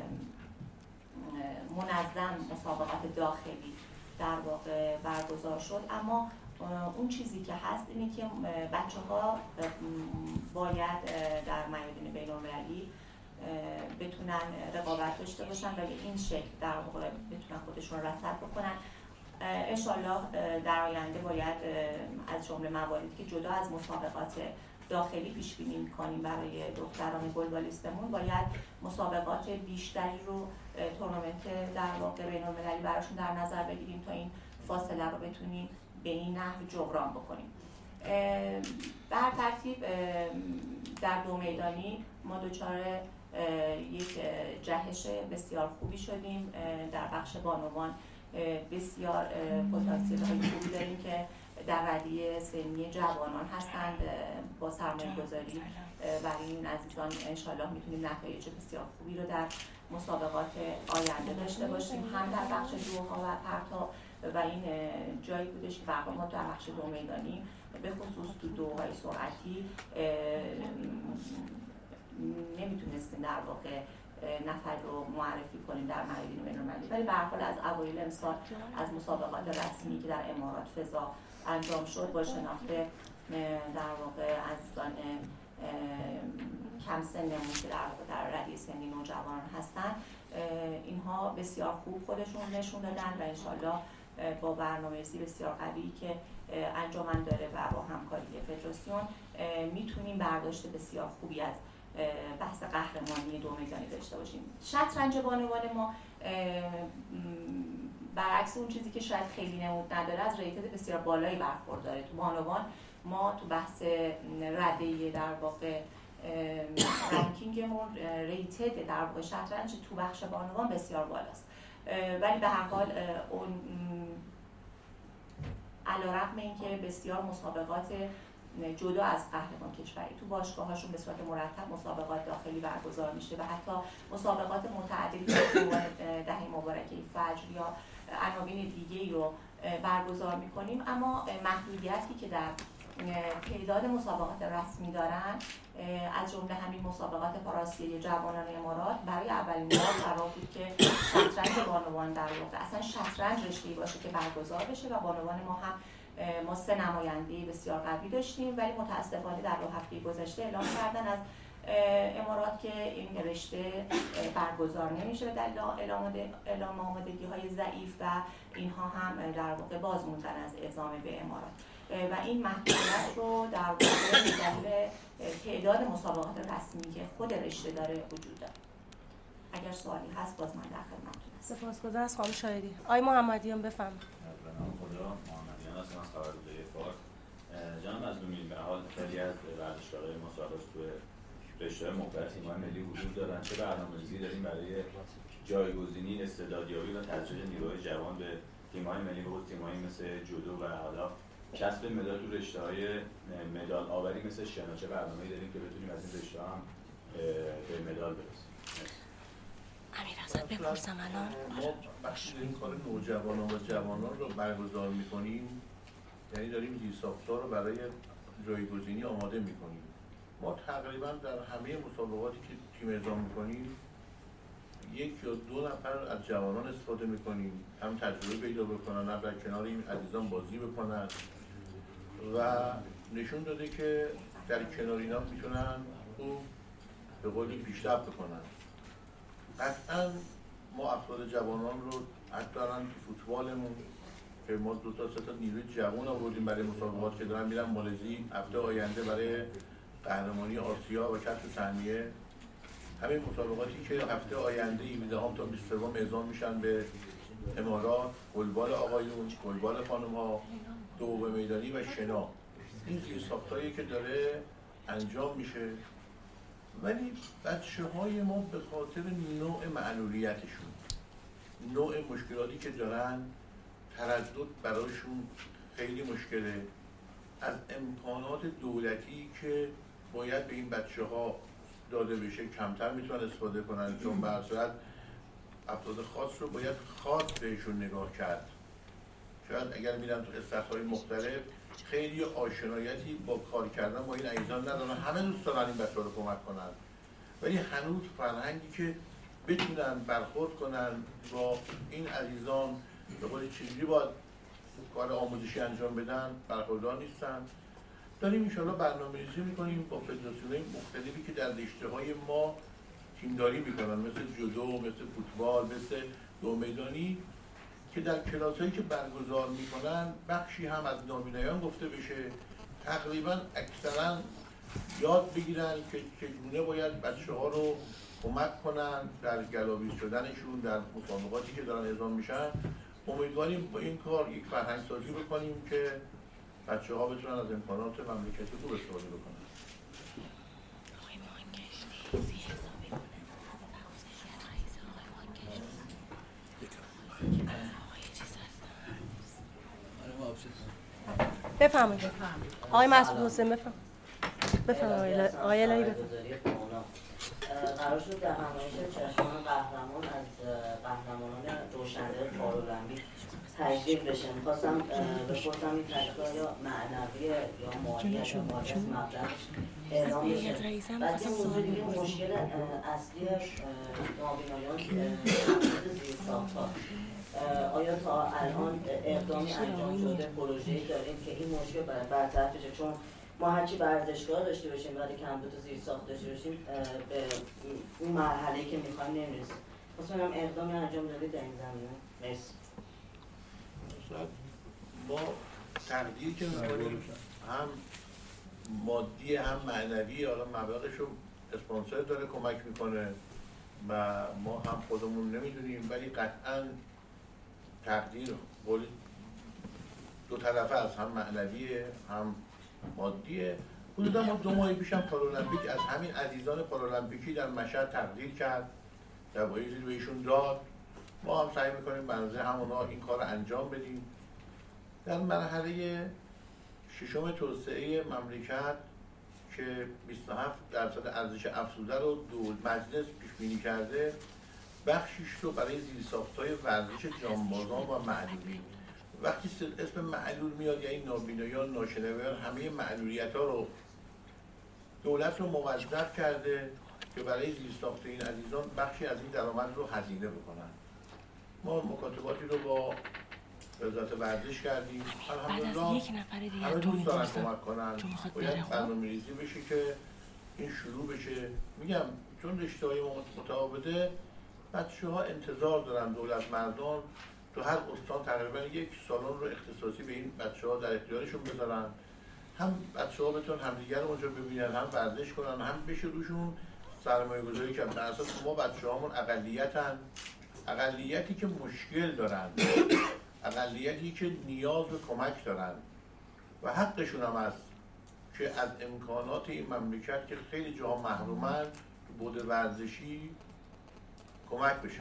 منظم مسابقات داخلی در واقع برگزار شد، اما اون چیزی که هست اینه که بچه‌ها باید در میادین بین‌المللی بتونن رقابت داشته باشن و به این شکل در واقع بتونن خودشون رصد بکنن. انشالله در آینده باید از جمله مواردی که جدا از مسابقات داخلی پیش بینی می‌کنیم برای دختران گلبالیستمون باید مسابقات بیشتری رو تورنمنت در واقع بین‌المللی براشون در نظر بگیریم تا این فاصله رو بتونیم به این نحو جبران بکنیم. به هر ترتیب در 2 میدانی ما دچار یک جهش بسیار خوبی شدیم. در بخش بانوان بسیار پتانسیل‌های خوبی داریم که در رده سنی جوانان هستند. با سرمایه‌گذاری برای این عزیزان انشالله میتونیم نتایج بسیار خوبی رو در مسابقات آینده داشته باشیم، هم در بخش دوها و پرتا و این جایی بودش که واقعا ما در بخش 2 میدانی به خصوص تو دوهای سرعتی نمیتونستیم در واقع نفر رو معرفی کنیم در میادین بین‌المللی، ولی به هر حال از اوایل امسال از مسابقات رسمی که در امارات فضا انجام شد با شناخت در واقع عزیزان کم سنمون که در رده سنی نوجوان هستن، اینها بسیار خوب خودشون نشون دادن و انشالله با برنامه‌ریزی بسیار قوی که انجمن داره و با همکاری فدراسیون میتونیم برداشت بسیار خوبی از بحث قهرمانی 2 میدانی داشته باشیم. شطرنج بانوان ما برعکس اون چیزی که شاید خیلی نمود نداره از ریتد بسیار بالایی برخورداره. تو بانوان ما تو بحث رده در واقع رنکینگمون ریتد در واقع شطرنج تو بخش بانوان بسیار بالاست، ولی به هر حال اون علیرغم اینکه بسیار مسابقات جدا از قهرمان کشوری تو باشگاه‌هاشون به صورت مرتب مسابقات داخلی برگزار میشه و حتی مسابقات متعددی که دهه مبارکه فجر یا عناوین دیگه‌ای رو برگزار میکنیم، اما محدودیتی که در تعداد مسابقات رسمی دارن، از جمله همین مسابقات پاراسیه جوانان امارات، برای اولین بار قرار بود که شطرنج بانوان در واقع اصلا شطرنج رشته‌ای باشه که برگزار بشه و بانوان ما 3 نماینده بسیار قوی داشتیم، ولی متاسفانه در 2 هفته گذشته اعلام کردن از امارات که این رشته برگزار نمیشه به دلیل اعلام آمادگی‌های ضعیف و اینها هم در واقع باز موندن از اعزام به امارات و این محدودیت رو در واقع به دلیل تعداد مسابقات رسمی که خود رشته داره وجود داره. اگر سوالی هست باز من در خدمتتون هستم. سپاسگزارم از خانم شاهدی. آقای محمدیان بفرمایید. به نام خدا، محمدیان هستم از خبرگزاری فارس. جناب مظلومی، به حال خیلی از ورزشکارهای ما سال‌هاست توی رشته‌های مختلف تیم‌های ملی وجود دارن. چه برنامه‌ریزی داریم برای جایگزینی، استعدادیابی و تزریق نیروهای جوان به تیم‌های ملی، بخصوص تیم‌هایی مثل جودو و حالا کسب مدال تو رشته‌های مدال آوری مثل شنا؟ چه برنامه‌ای داریم که بتونیم از این رشته‌ها هم به مدال برسیم؟ امیر ازت بپرسم الان. ما وقتی این کار نوجوانان و جوانان رو برگزار می‌کنیم، یعنی داریم زیرساخت‌ها رو برای جایگزینی آماده می‌کنیم. ما تقریبا در همه مسابقاتی که تیم اعزام می‌کنیم 1 یا 2 نفر از جوانان استفاده می‌کنیم، هم تجربه پیدا بکنن، هم در کنار این عزیزان بازی بکنن و نشون داده که در کنار اینا میتونن خوب به قولی پیشرفت بکنن. قطعا ما افراد جوانان رو حتی الان تو فوتبالمون که ما 2 تا 3 تا نیروی جوان آوردیم برای مسابقات که دارن میرن مالزی هفته آینده برای قهرمانی آسیا و کسب سهمیه. همین مسابقاتی که هفته آینده 17 تا 23 اعزام میشن به امارات، گلبال آقایون، گلبال خانم‌ها، دوم میدانی و شنا، این زیرساختایی که داره انجام میشه. ولی بچه‌های ما به خاطر نوع معلولیتشون، نوع مشکلاتی که دارن، تردد براشون خیلی مشکله. از امکانات دولتی که باید به این بچه‌ها داده بشه کمتر میتونن استفاده کنن، چون به هر صورت افراد خاص رو باید خاص بهشون نگاه کرد. شاید اگر میرن تو استخدام‌های مختلف خیلی آشنایتی با کار کردن با این عزیزان ندارن، همه دوست دارن این بچه‌ها رو کمک کنن، ولی هنوز فرهنگی که بتونن برخورد کنن با این عزیزان به قول چجوری باید کار آموزشی انجام بدن برخوردار نیستن. داریم انشاءالله برنامه‌ریزی می‌کنیم با فدراسیون‌های مختلفی که در رشته‌های ما تیمداری می‌کنن، مثل جودو، مثل فوتبال، مثل دو میدانی، که در کلاس‌هایی که برگزار می‌کنن بخشی هم از نابینایان گفته بشه، تقریباً اکثراً یاد بگیرن که چگونه باید بچه‌ها رو کمک کنن در گلاویز شدنشون در مسابقاتی که دارن اعزام میشن. امیدواریم با این کار یک فرهنگ سازی بکنیم که بچه‌ها بتونن از امکانات مملکتی خوب استفاده بکنن. بفرمایید. آقای مسعود حسین بفرمایید. آقای الهی قرار شد در نمایش چشمان قهرمان از قهرمانان روشنده پارالمپیک تجدید بشه. می‌خواستم بپرسم این تجدید یا معنوی یا مالیات مبلغ اعلام بشه. بعد این موضوع دیگه مشکل اصلی نابینایان تامین زیرساخت‌ها. آیا تا الان اقدامی انجام شده، پروژه‌ای داریم که این مشکل برطرف بشه؟ چون ما هرچی ورزشگاه داشته باشیم ولی کمبود زیرساخت داشته باشیم به اون مرحله‌ای که می‌خوایم نمی‌رسیم. مثلا هم اقدامی انجام دادید در این زمینه؟ مرسی. ما تقدیر که می‌کنیم هم مادی هم معنوی، حالا مبلغش رو اسپانسر داره کمک می‌کنه و ما هم خودمون نمی‌دونیم، ولی قطعاً تقدیر دو طرفه از هم معنویه هم مادیه. حدودا ما 2 ماه پیش هم پارالمپیک از همین عزیزان پارالمپیکی در مشهد تقدیر کرد، جوایزی بهشون داد. ما هم سعی میکنیم بنظر همونا این کار رو انجام بدیم. در مرحله ششم توسعه مملکت که 27% ارزش افزوده رو مجلس پیش بینی کرده، بخشیش رو برای زیرساخت‌های ورزش جانبازان و معلولین. وقتی اسم معلول میاد یعنی نابینایان، ناشنوایان، همه معلولیت‌ها رو دولت رو موظف کرده که برای زیرساخت این عزیزان بخشی از این درآمد رو هزینه بکنن. ما مکاتباتی رو با وزارت ورزش کردیم. الحمدلله همه دوست دارن کمک کنن. باید برنامه‌ریزی بشه که این شروع بشه. میگم چون رشته‌های متعاقده بچه‌ها انتظار دارن دولت مردان تو هر استان تقریبا یک سالن رو اختصاصی به این بچه‌ها در اختیارشون بذارن، هم بچه‌ها بتونن همدیگر رو اونجا ببینن، هم ورزش کنن، هم بشه روشون سرمایه‌گذاری کرد. در اساس ما بچه‌هامون اقلیتی که مشکل دارن، اقلیتی که نیاز به کمک دارن و حقشون هم است که از امکانات این مملکت که خیلی جاها محرومن بود ورزشی کمک بشن.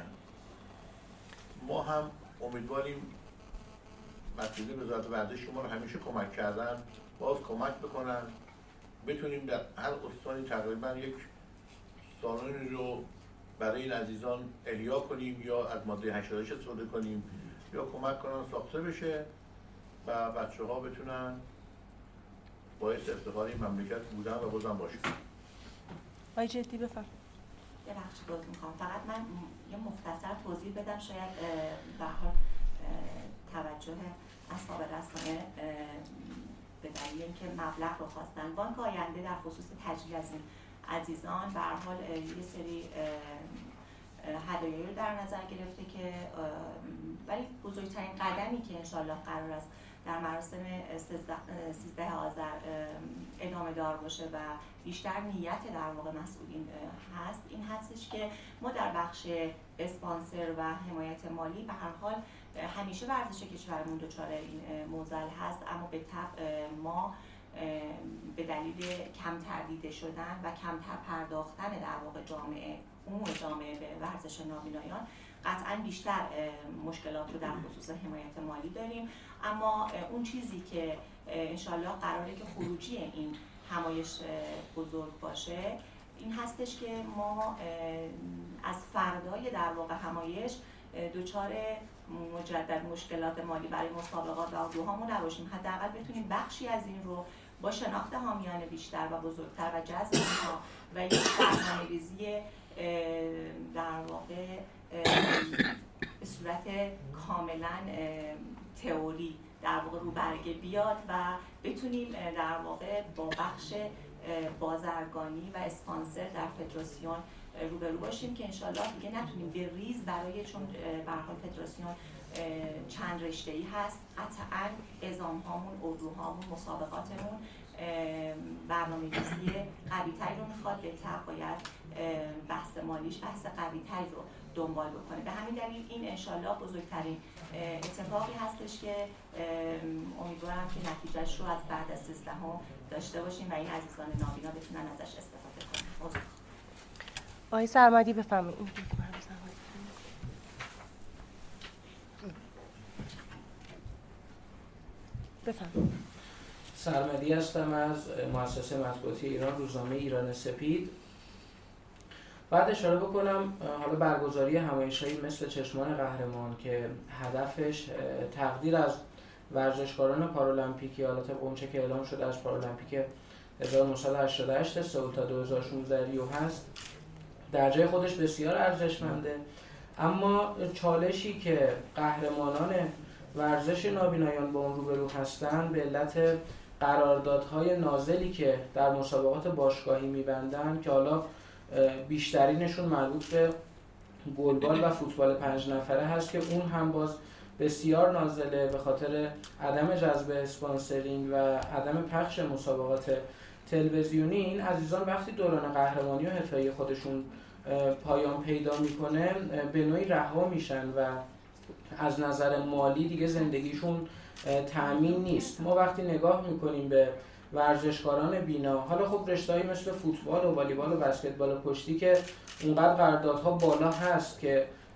ما هم امیدواریم مسئولین وزارت ورزش که ما رو همیشه کمک کردن باز کمک بکنن، بتونیم در هر استانی تقریبا یک سالن رو برای این عزیزان احیا کنیم یا از ماده 88 استفاده کنیم یا کمک کنن ساخته بشه و بچه‌ها بتونن باعث افتخار این مملکت بودن و بازم باشن. آقای جدی بفرم. ببخشید باز میخوام فقط من یه مختصر توضیح بدم، شاید به حال توجه اصحاب رسانه به دلیل اینکه مبلغ رو خواستن. بانک آینده در خصوص تجلیل از این عزیزان به هر حال یه سری هدایایی رو در نظر گرفته که ولی بزرگترین قدمی که انشالله قرار است در مراسم 13 آذر ادامه دار باشه و بیشتر نیت در واقع مسئولین هست این هستش که ما در بخش اسپانسر و حمایت مالی به هر حال همیشه ورزش کشورمون دچار این معضل هست، اما به طبع ما به دلیل کمتر دیده شدن و کمتر پرداختن در واقع عموم جامعه به ورزش نابینایان قطعا بیشتر مشکلات رو در خصوص حمایت مالی داریم. اما اون چیزی که انشالله قراره که خروجی این همایش بزرگ باشه این هستش که ما از فردای در واقع همایش دچار مجدد مشکلات مالی برای مسابقات و اردوهامون نباشیم، حداقل بتونیم بخشی از این رو با شناخت حامیانه بیشتر و بزرگتر و جذب اینها و یک برنامه‌ریزی در واقع به صورت کاملا تئوری در واقع رو برگه بیاد و بتونیم در واقع با بخش بازرگانی و اسپانسر در فدراسیون روبرو باشیم که انشالله دیگه نتونیم به ریز برای چون به هر حال فدراسیون چند رشته‌ای هست قطعاً اعزام‌هامون، اردوهامون، مسابقاتمون برنامه‌ریزی قوی‌تری رو میخواد، به طبع باید بحث مالیش بحث قوی‌تری رو دنبال بکنه. به همین دلیل این انشالله بزرگترین اتفاقی هستش که امیدوارم که نتیجهش رو از بعد از 13 داشته باشیم و این عزیزان نابینا بتونن ازش استفاده کنن. آقای سرمدی بفرمایید. بفرمایید. سرمدی هستم از مؤسسه مطبوعاتی ایران، روزنامه ایران سپید. بعد اشاره بکنم حالا برگزاری همایش‌هایی مثل چشمان قهرمان که هدفش تقدیر از ورزشکاران پارالمپیکی، حالا طبق اونچه که اعلام شده از پارالمپیک 1988 سئول تا 2016 ریو هست، در جای خودش بسیار ارزشمنده. اما چالشی که قهرمانان ورزش نابینایان با اون روبرو هستن به علت قراردادهای نازلی که در مسابقات باشگاهی می‌بندن که حالا بیشترینشون مربوط به گلبال و فوتبال 5 نفره هست که اون هم باز بسیار نازله به خاطر عدم جذب اسپانسرینگ و عدم پخش مسابقات تلویزیونی. این عزیزان وقتی دوران قهرمانی و حرفه‌ای خودشون پایان پیدا میکنه به نوعی رها میشن و از نظر مالی دیگه زندگیشون تأمین نیست. ما وقتی نگاه میکنیم به ورزشکاران بینا، حالا خب رشته‌ای مثل فوتبال و والیبال و بسکتبال و کشتی که اونقدر قراردادها بالا هست که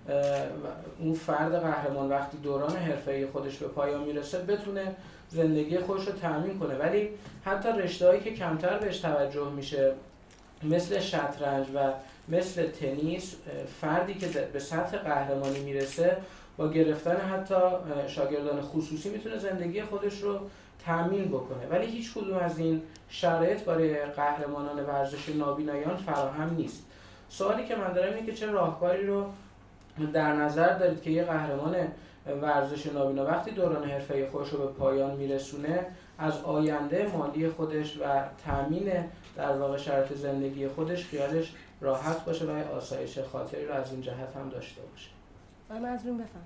اون فرد قهرمان وقتی دوران حرفه‌ای خودش به پایان میرسه بتونه زندگی خودش رو تأمین کنه. ولی حتی رشته‌هایی که کمتر بهش توجه میشه مثل شطرنج و مثل تنیس، فردی که به سطح قهرمانی میرسه با گرفتن حتی شاگردان خصوصی میتونه زندگی خودش رو تأمین بکنه. ولی هیچ کدوم از این شرایط برای قهرمانان ورزش نابینایان فراهم نیست. سوالی که من دارم اینه که چه راهکاری رو در نظر دارید که یه قهرمان ورزش نابینا وقتی دوران حرفه‌ای خودش رو به پایان میرسونه از آینده مالی خودش و تأمین در واقع شرایط زندگی خودش خیالش راحت باشه و آسایش خاطری رو از این جهت هم داشته باشه. مظلوم بفهم.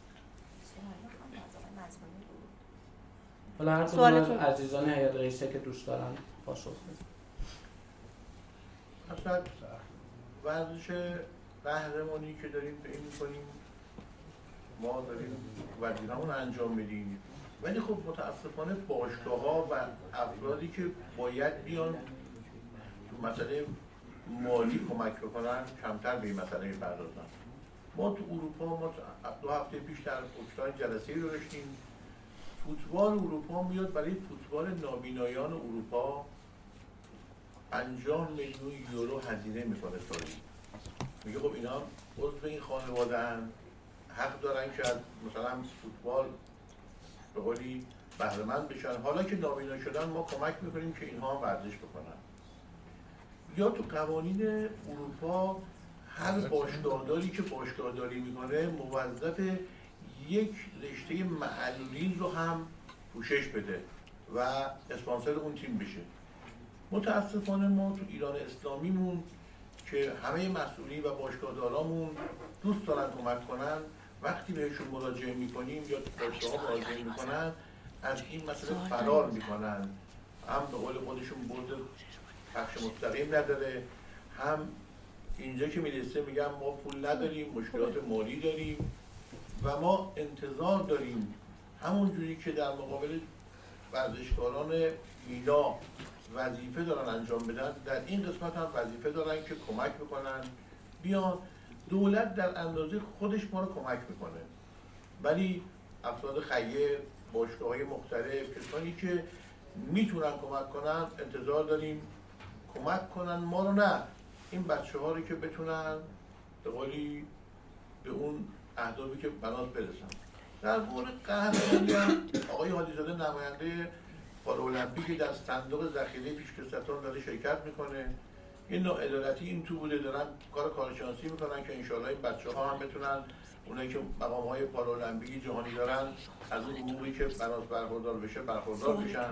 حالا هر کدوم از عزیزان هیئت رئیسه که دوست دارن پاسخ بدن. مثلا ورزش قهرمانی که داریم فکر می‌کنیم ما داریم وظیفه‌مون انجام میدیم، ولی خب متاسفانه باشگاه‌ها و افرادی که باید بیان تو مسئله مالی کمک بکنن کمتر به این مسئله می‌پردازن. ما تو اروپا ما 2 هفته پیش در اوکراین جلسه‌ای رو داشتیم. فوتبال اروپا میاد برای فوتبال نابینایان اروپا 50 میلیون یورو هزینه میکنه سالی. میگه خب اینا عضو این خانواده‌اند، حق دارن که از مثلا فوتبال به قولی بهره مند بشن. حالا که نابینا شدن ما کمک میکنیم که اینها ورزش بکنن. یا تو قوانین اروپا هر باشگاهداری که باشگاهداری میکنه موظف یک رشته معلولین رو هم پوشش بده و اسپانسر اون تیم بشه. متاسفانه ما تو ایران اسلامیمون که همه مسئولین و باشگاهدارامون دوست دارن کمک کنن، وقتی بهشون مراجعه میکنیم یا باشگاه‌ها مراجعه میکنن از این مسئله فرار میکنن. هم به قول خودشون برد پخش مستقیم نداره، هم اینجا که میرسه میگن ما پول نداریم، مشکلات مالی داریم و ما انتظار داریم همون جوری که در مقابل ورزشکاران مینا وظیفه دارن انجام بدن، در این قسمت هم وظیفه دارن که کمک بکنن. بیان دولت در اندازه خودش ما رو کمک میکنه، ولی افراد خیر، باشگاه‌های مختلف، کسانی که میتونن کمک کنن انتظار داریم کمک کنن ما رو، نه این بچه‌ها رو که بتونن به قولی به اون اهدافی که بناس برسن. در مورد قهرمانی هم آقای حاجی‌زاده نماینده پارالمپیک در صندوق ذخیره پیشکسوتان داره شرکت میکنه. این ناعدالتی این تو بوده، دارن کارشناسی میکنن که انشالله این بچه‌ها هم بتونن اونایی که مقام‌های پارالمپیک جهانی دارن از اون حقوقی که بناس برخوردار بشه برخوردار بشن.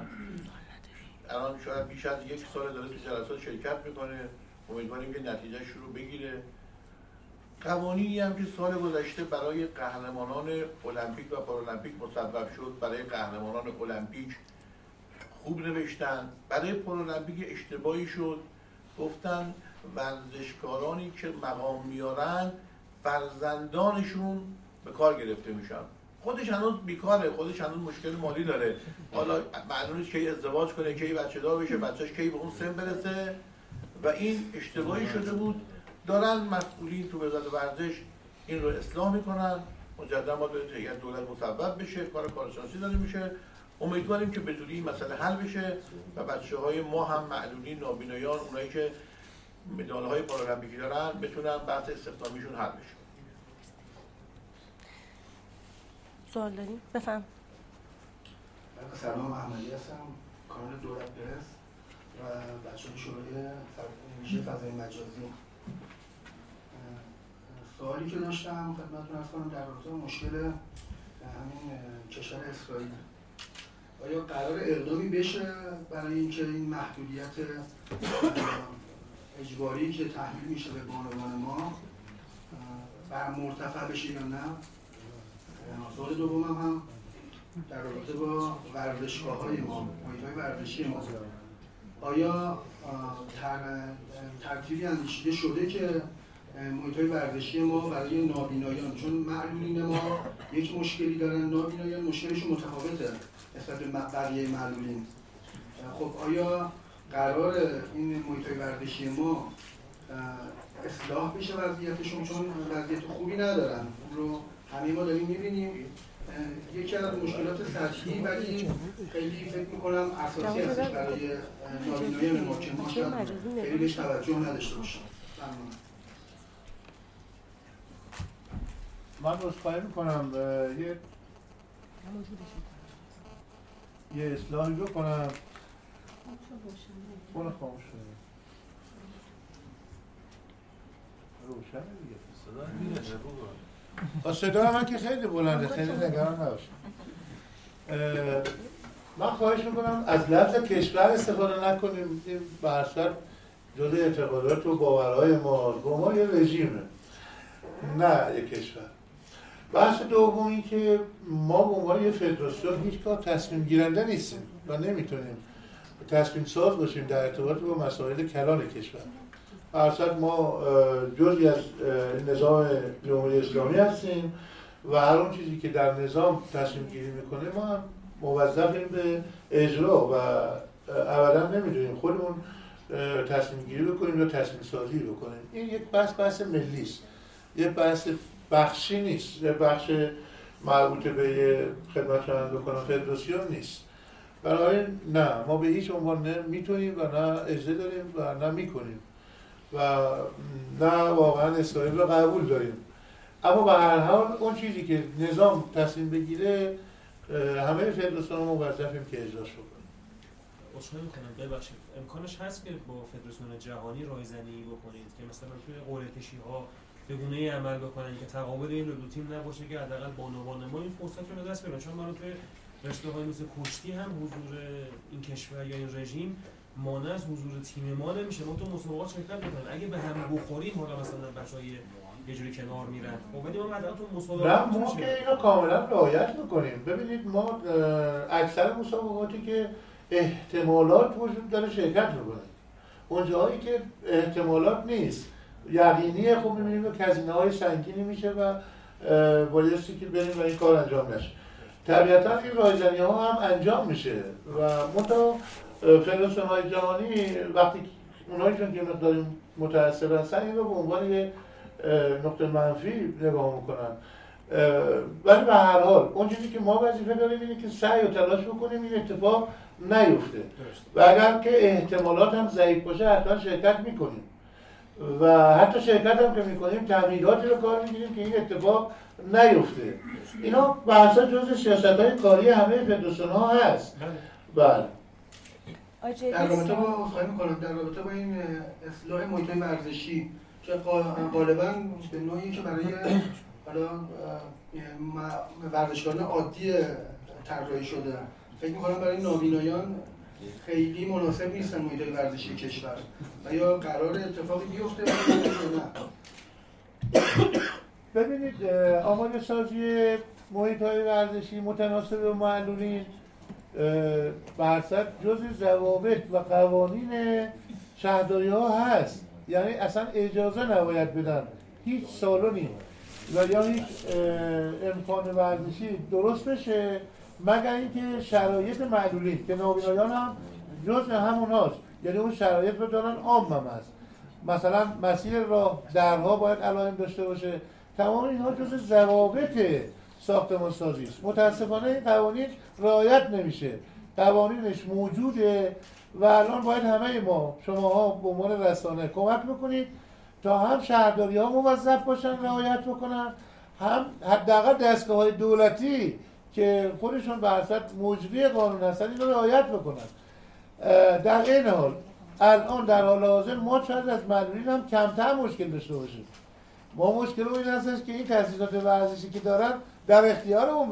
الان شاید بیش از 1 سال داره تو جلسات شرکت میکنه، امیدواریم که نتیجه رو بگیره. قوانینی هم که سال گذشته برای قهرمانان المپیک و پارالمپیک مصوب شد، برای قهرمانان المپیک خوب نوشتن، برای پارالمپیک اشتباهی شد، گفتن ورزشکارانی که مقام میارن فرزندانشون به کار گرفته میشن. خودش هنوز بیکاره، خودش هنوز مشکل مالی داره، حالا معلومه کی ازدواج کنه، کی بچه دار بشه، بچه‌اش کی به اون سن برسه و این اشتباهی شده بود. دارن مسئولین تو وزارت ورزش این رو اصلاح میکنن، مجددا ما به هیئت دولت مصوب بشه، کارشناسی داده میشه. امیدواریم که به زودی این مسئله حل بشه و بچه‌های ما هم معلولین، نابینایان، اونایی که مدال‌های پارالمپیکی دارن بتونن بحث استخدامیشون حل بشه. سوال داریم؟ بفهم. سلام، احمدی هستم، کانال دولت پرس و بچه‌های شورای ویژه فضای مجازی. سوالی که داشتم خدمتتون عرض کنم در رابطه با مشکل همین کشور اسرائیل. آیا قرار اقدامی بشه برای اینکه این محدودیت اجباری که تحمیل میشه به بانوان ما مرتفع بشه یا نه؟ سوال دومم هم در رابطه با ورزشگاه‌های ما، محیط‌های ورزشی ما، آیا ترتیبی اندیشیده شده که محیط‌های ورزشی ما برای نابینایان، چون معلولین ما یک مشکلی دارن، نابینایان مشکلشون متفاوته نسبت به بقیه معلولین. خب آیا قرار این محیط‌های ورزشی ما اصلاح بشه وضعیتشون، چون وضعیت خوبی ندارن. اون رو همه ما داریم می‌بینیم. یکی از مشکلات سطحی ولی خیلی فکر می‌کنم اساسی هستش برای نابینایان ما که ما شاید خیلی بهش توجه نداشته باشیم. من عذرخواهی می‌کنم یه اصلاحی بکنم. فون خاموش شده. روشنه دیگه. صدا میره بابا. صدا من که خیلی بلنده، خیلی نگران نباشید. من خواهش میکنم از لفظ کشور استفاده نکنیم. این به هر صورت جزء اعتقادات و باورهای ما یه رژیمه، نه یک کشور. بحث دوم این که ما به عنوان یه فدراسیون هیچگاه تصمیم گیرنده نیستیم و نمیتونیم تصمیم ساز باشیم در ارتباط با مسائل کلان کشور. اصلا ما جزئی از نظام جمهوری اسلامی هستیم و هر اون چیزی که در نظام تصمیم گیری میکنه ما هم موظفیم به اجرا و ابدا نمیدونیم خودمون تصمیم گیری بکنیم یا تصمیم سازی بکنیم. این یک بحث ملی است، یک بحث بخشی نیست، یک بخش مربوط به خدمت شما بکنم فدراسیون نیست. برای نه ما به هیچ عنوان نه میتونیم و نه اجازه داریم و نه میکنیم و نه واقعا اسرائیل رو قبول داریم. اما به هر حال اون چیزی که نظام تصمیم بگیره همه فدراسیون رو موظفیم که اجراش بکنیم. عذرخواهی می‌کنم ببخشید امکانش هست که با فدراسیون جهانی رایزنی بکنید که مثلا توی قرعه کشی‌ها به گونه‌ای عمل بکنن که تقابل این دو تیم نباشه که حداقل بانوان ما این فرصت رو به دست بیارن، چون ما توی رشته‌های مثل کشتی هم حضور این کشور یا این رژیم مانع از حضور تیم ما نمیشه. ما تو مسابقات شرکت می‌کنیم، اگه به هم بخوریم حالا مثلا بچه‌های یه جوری کنار میرن، خب ولی ما بعدا تو مسابقات نه ما که اینو کاملا رعایت می‌کنیم. ببینید ما اکثر مسابقاتی که احتمالات وجود داره شرکت می‌کنیم، اون جایی که احتمالات نیست یقینیه خب می‌بینیم که هزینه‌های سنگینی میشه و بایستی که بریم و این کار انجام نشه. طبیعتاً این رایزنی‌ها هم انجام میشه و منتها فدراسیون‌های جهانی وقتی اونایی که مقداری متأثر هستن این رو به عنوان یه نقطه منفی نگاه میکنن. ولی به هر حال اون چیزی که ما وظیفه داریم اینه که سعی و تلاش بکنیم این اتفاق نیفته و اگر که احتمالات هم ضعیف باشه حتما شرکت میکنیم و حتی شرکت هم که میکنیم تمهیداتی رو کار میگیریم که این اتفاق نیفته. اینا بحثا جزء سیاست‌های کاری همه فدراسیون‌ها هست. بله. در رابطه با در رابطه با این اصلاح محیط ورزشی که غالبا به نوعی که برای حالا ورزشکاران عادی طراحی شده، فکر می‌کنم برای نابینایان خیلی مناسب نیستن محیط ورزشی کشور و یا قرار اتفاقی بیفته یا نه. ببینید آماده سازی محیط‌های ورزشی متناسب با معلولین برصد جزء ضوابط و قوانین شهرداری‌ها هست. یعنی اصلا اجازه نباید بدن هیچ سالونی و یا هیچ امکان ورزشی درست بشه مگر اینکه شرایط معلولین که نابینایان هم جزء همون هاست، یعنی اون شرایط رو دارن عام هم هست. مثلا مسیر راه درها باید علائم داشته باشه. تمام اینها جزء ضوابط ساختمان سازی است. متاسفانه این قوانین رعایت نمیشه. قوانینش موجوده و الان باید همه ما شماها به عنوان رسانه کمک بکنید تا هم شهرداری‌ها موظف باشن رعایت بکنن، هم حداقل دستگاه‌های دولتی که خودشون به اصل مجری قانون هستن اینو رعایت بکنن. در این حال الان در حال حاضر ما شاید از معلولین هم کمتر مشکل داشته باشیم. ما مشکل این هستش که این تاسیسات ورزشی که دارن در اختیارمون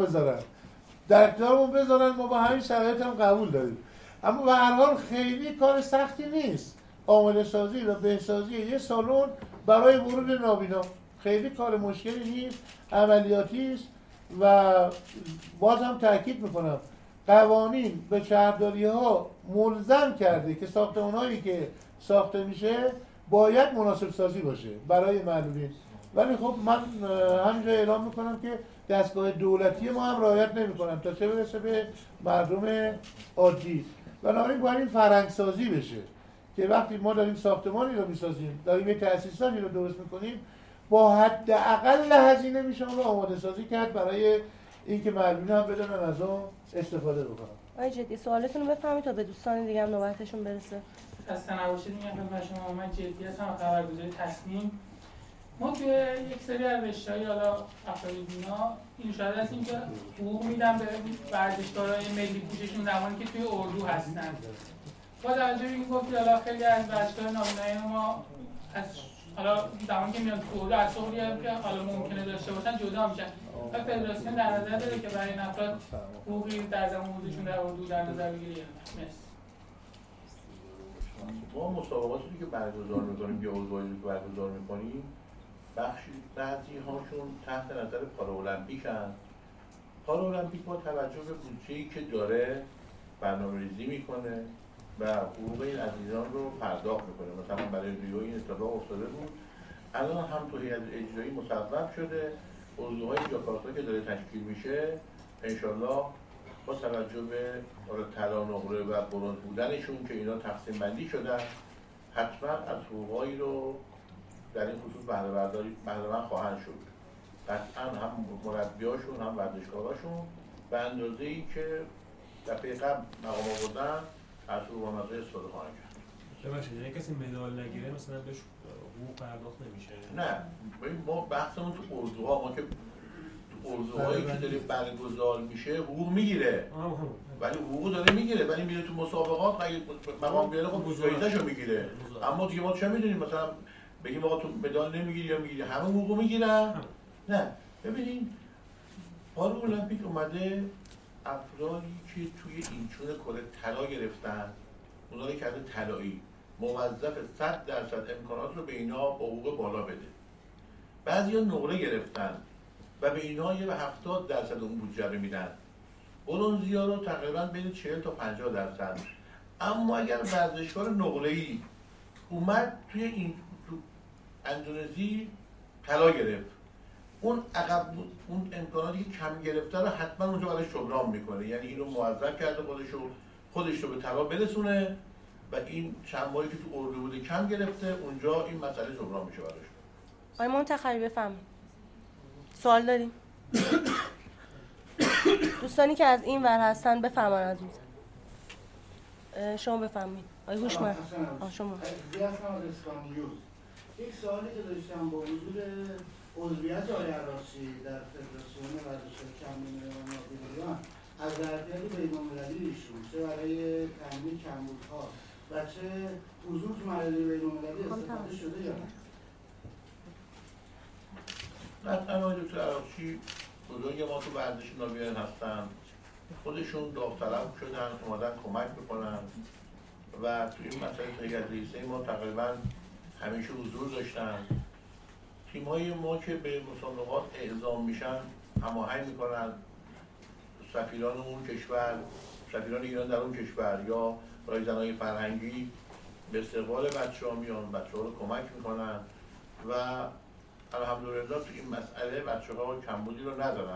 بذارن ما با همین شرایط هم قبول داریم. اما به هر حال خیلی کار سختی نیست آماده سازی و بهسازی یه سالن برای ورود نابینا. خیلی کار مشکلی نیست، عملیاتی است و بازم تاکید میکنم قوانین به شهرداری‌ها ملزم کرده که ساختمان‌هایی که ساخته میشه باید مناسب سازی باشه برای معلولین. ولی خب من همینجا اعلام میکنم که دستگاه دولتی ما هم رعایت نمیکنن تا چه برسه به مردم عادی. بنابراین باید این فرهنگسازی بشه که وقتی ما داریم ساختمانی رو میسازیم، داریم یه تأسیساتی رو درست میکنیم، با حداقل هزینه میشه اون رو آماده سازی کرد برای اینکه مردم هم بدونن از اون استفاده بکنن. آقای جدی سوالتون رو بفهمید تا به دوستان دیگه هم نوبتشون برسه. از تنوشید میگم خدمت شما، من جدی هستم. خبرگزاری تصمیم ما توی یک سری از رشته‌های حالا افرادی بینا این شاید هستیم که حقوق میدن به ورزشکارای ملی پوششون زمانی که توی اردو هستن. با توجه به این گفتی حالا خیلی از ورزشکار نابینای ما از حالا زمانی که میاد تو اردو از شغلی که حالا ممکنه داشته باشن جدا میشن و فدراسیون در نظر داره که برای این افراد حقوقی در زمان حضورشون در اردو در نظر بگیره یا نه؟ ما مسابقاتی که برگزار میکنیم یا عضوهایی که برگزار میکنیم بعضی هاشون تحت نظر پارالمپیک هست. پارالمپیک با توجه به بودجه‌ای که داره برنامه‌ریزی میکنه و حقوق این عزیزان رو پرداخت میکنه. مثلا برای ریو این اتفاق افتاده بود، الان هم تو هیئت اجرایی مصوب شده. عضوهای جاکارتا که داره تشکیل میشه انشالله با توجه به طلا نقره و برنز بودنشون که اینا تقسیم بندی شدن، حتما از حقوقایی رو در این خصوص بهره‌مند خواهند شد. قطعا هم مربیاشون هم ورزشکاراشون به اندازه‌ای که دفعه قبل مقام آوردن از حقوق و مزایای استفاده خواهند کرد. ببخشید یعنی کسی مدال نگیره مثلا بهش حقوق پرداخت نمیشه؟ نه، ما بحثمون تو اردوها، ما که اردوهایی که داره برگزار میشه حقوق میگیره، ولی حقوق داره میگیره، ولی میره تو مسابقات اگه مقام بیاره خب جایزه‌شو میگیره. اما دیگه ما چه میدونیم مثلا بگیم آقا تو مدال نمیگیری یا میگیری، همه حقوق میگیرن؟ نه. ببینین پارالمپیک اومده افرادی که توی این چون کره طلا گرفتن اونا رو کرده طلایی، موظف 100% امکانات رو به اینا با حقوق بالا بده. بعضیا نقره گرفتن و به اینا یه 70% اون بودجه رو میدن. برنزیا رو تقریبا بین 40 تا 50%. اما اگر ورزشکار نقره‌ای اومد توی این تو اندونزی طلا گرفت، اون عقب اون امکاناتی که کم گرفته رو حتما اونجا براش جبران میکنه، یعنی اینو موظف کرده خودش رو به طلا برسونه و این چند ماهی که تو اردو بوده کم گرفته اونجا این مسئله جبران میشه براش. آقای منتخبی بفهمید. سوال داریم؟ دوستانی که از این ور هستن بفهمن از اون. شما بفهمید. آقای هوشمند. شما. یک سوالی که داشتم با وجود عضویت آقای عراقچی در فدراسیون ورزش کمبینی و نابینایان از ظرفیت بین‌المللی ایشون چه برای تامین کمبودها و چه حضور تو مراحل بین‌المللی استفاده شده یا نه؟ قطعا آقای دکتر عراقچی بزرگ ما تو ورزش نابینایان هستن، خودشون داوطلب شدن اومدن کمک بکنن و تو این مسئله هیئت رئیسه ما تقریبا همیشه حضور داشتن. تیم‌های ما که به مسابقات اعزام میشن هماهنگ میکنن، سفیران اون کشور، سفیران ایران در اون کشور یا رایزنهای فرهنگی به استقبال بچه‌ها میان، بچه‌ها رو کمک میکنن و الحمدلله تو این مسئله بچه‌ها کمبودی رو ندارن.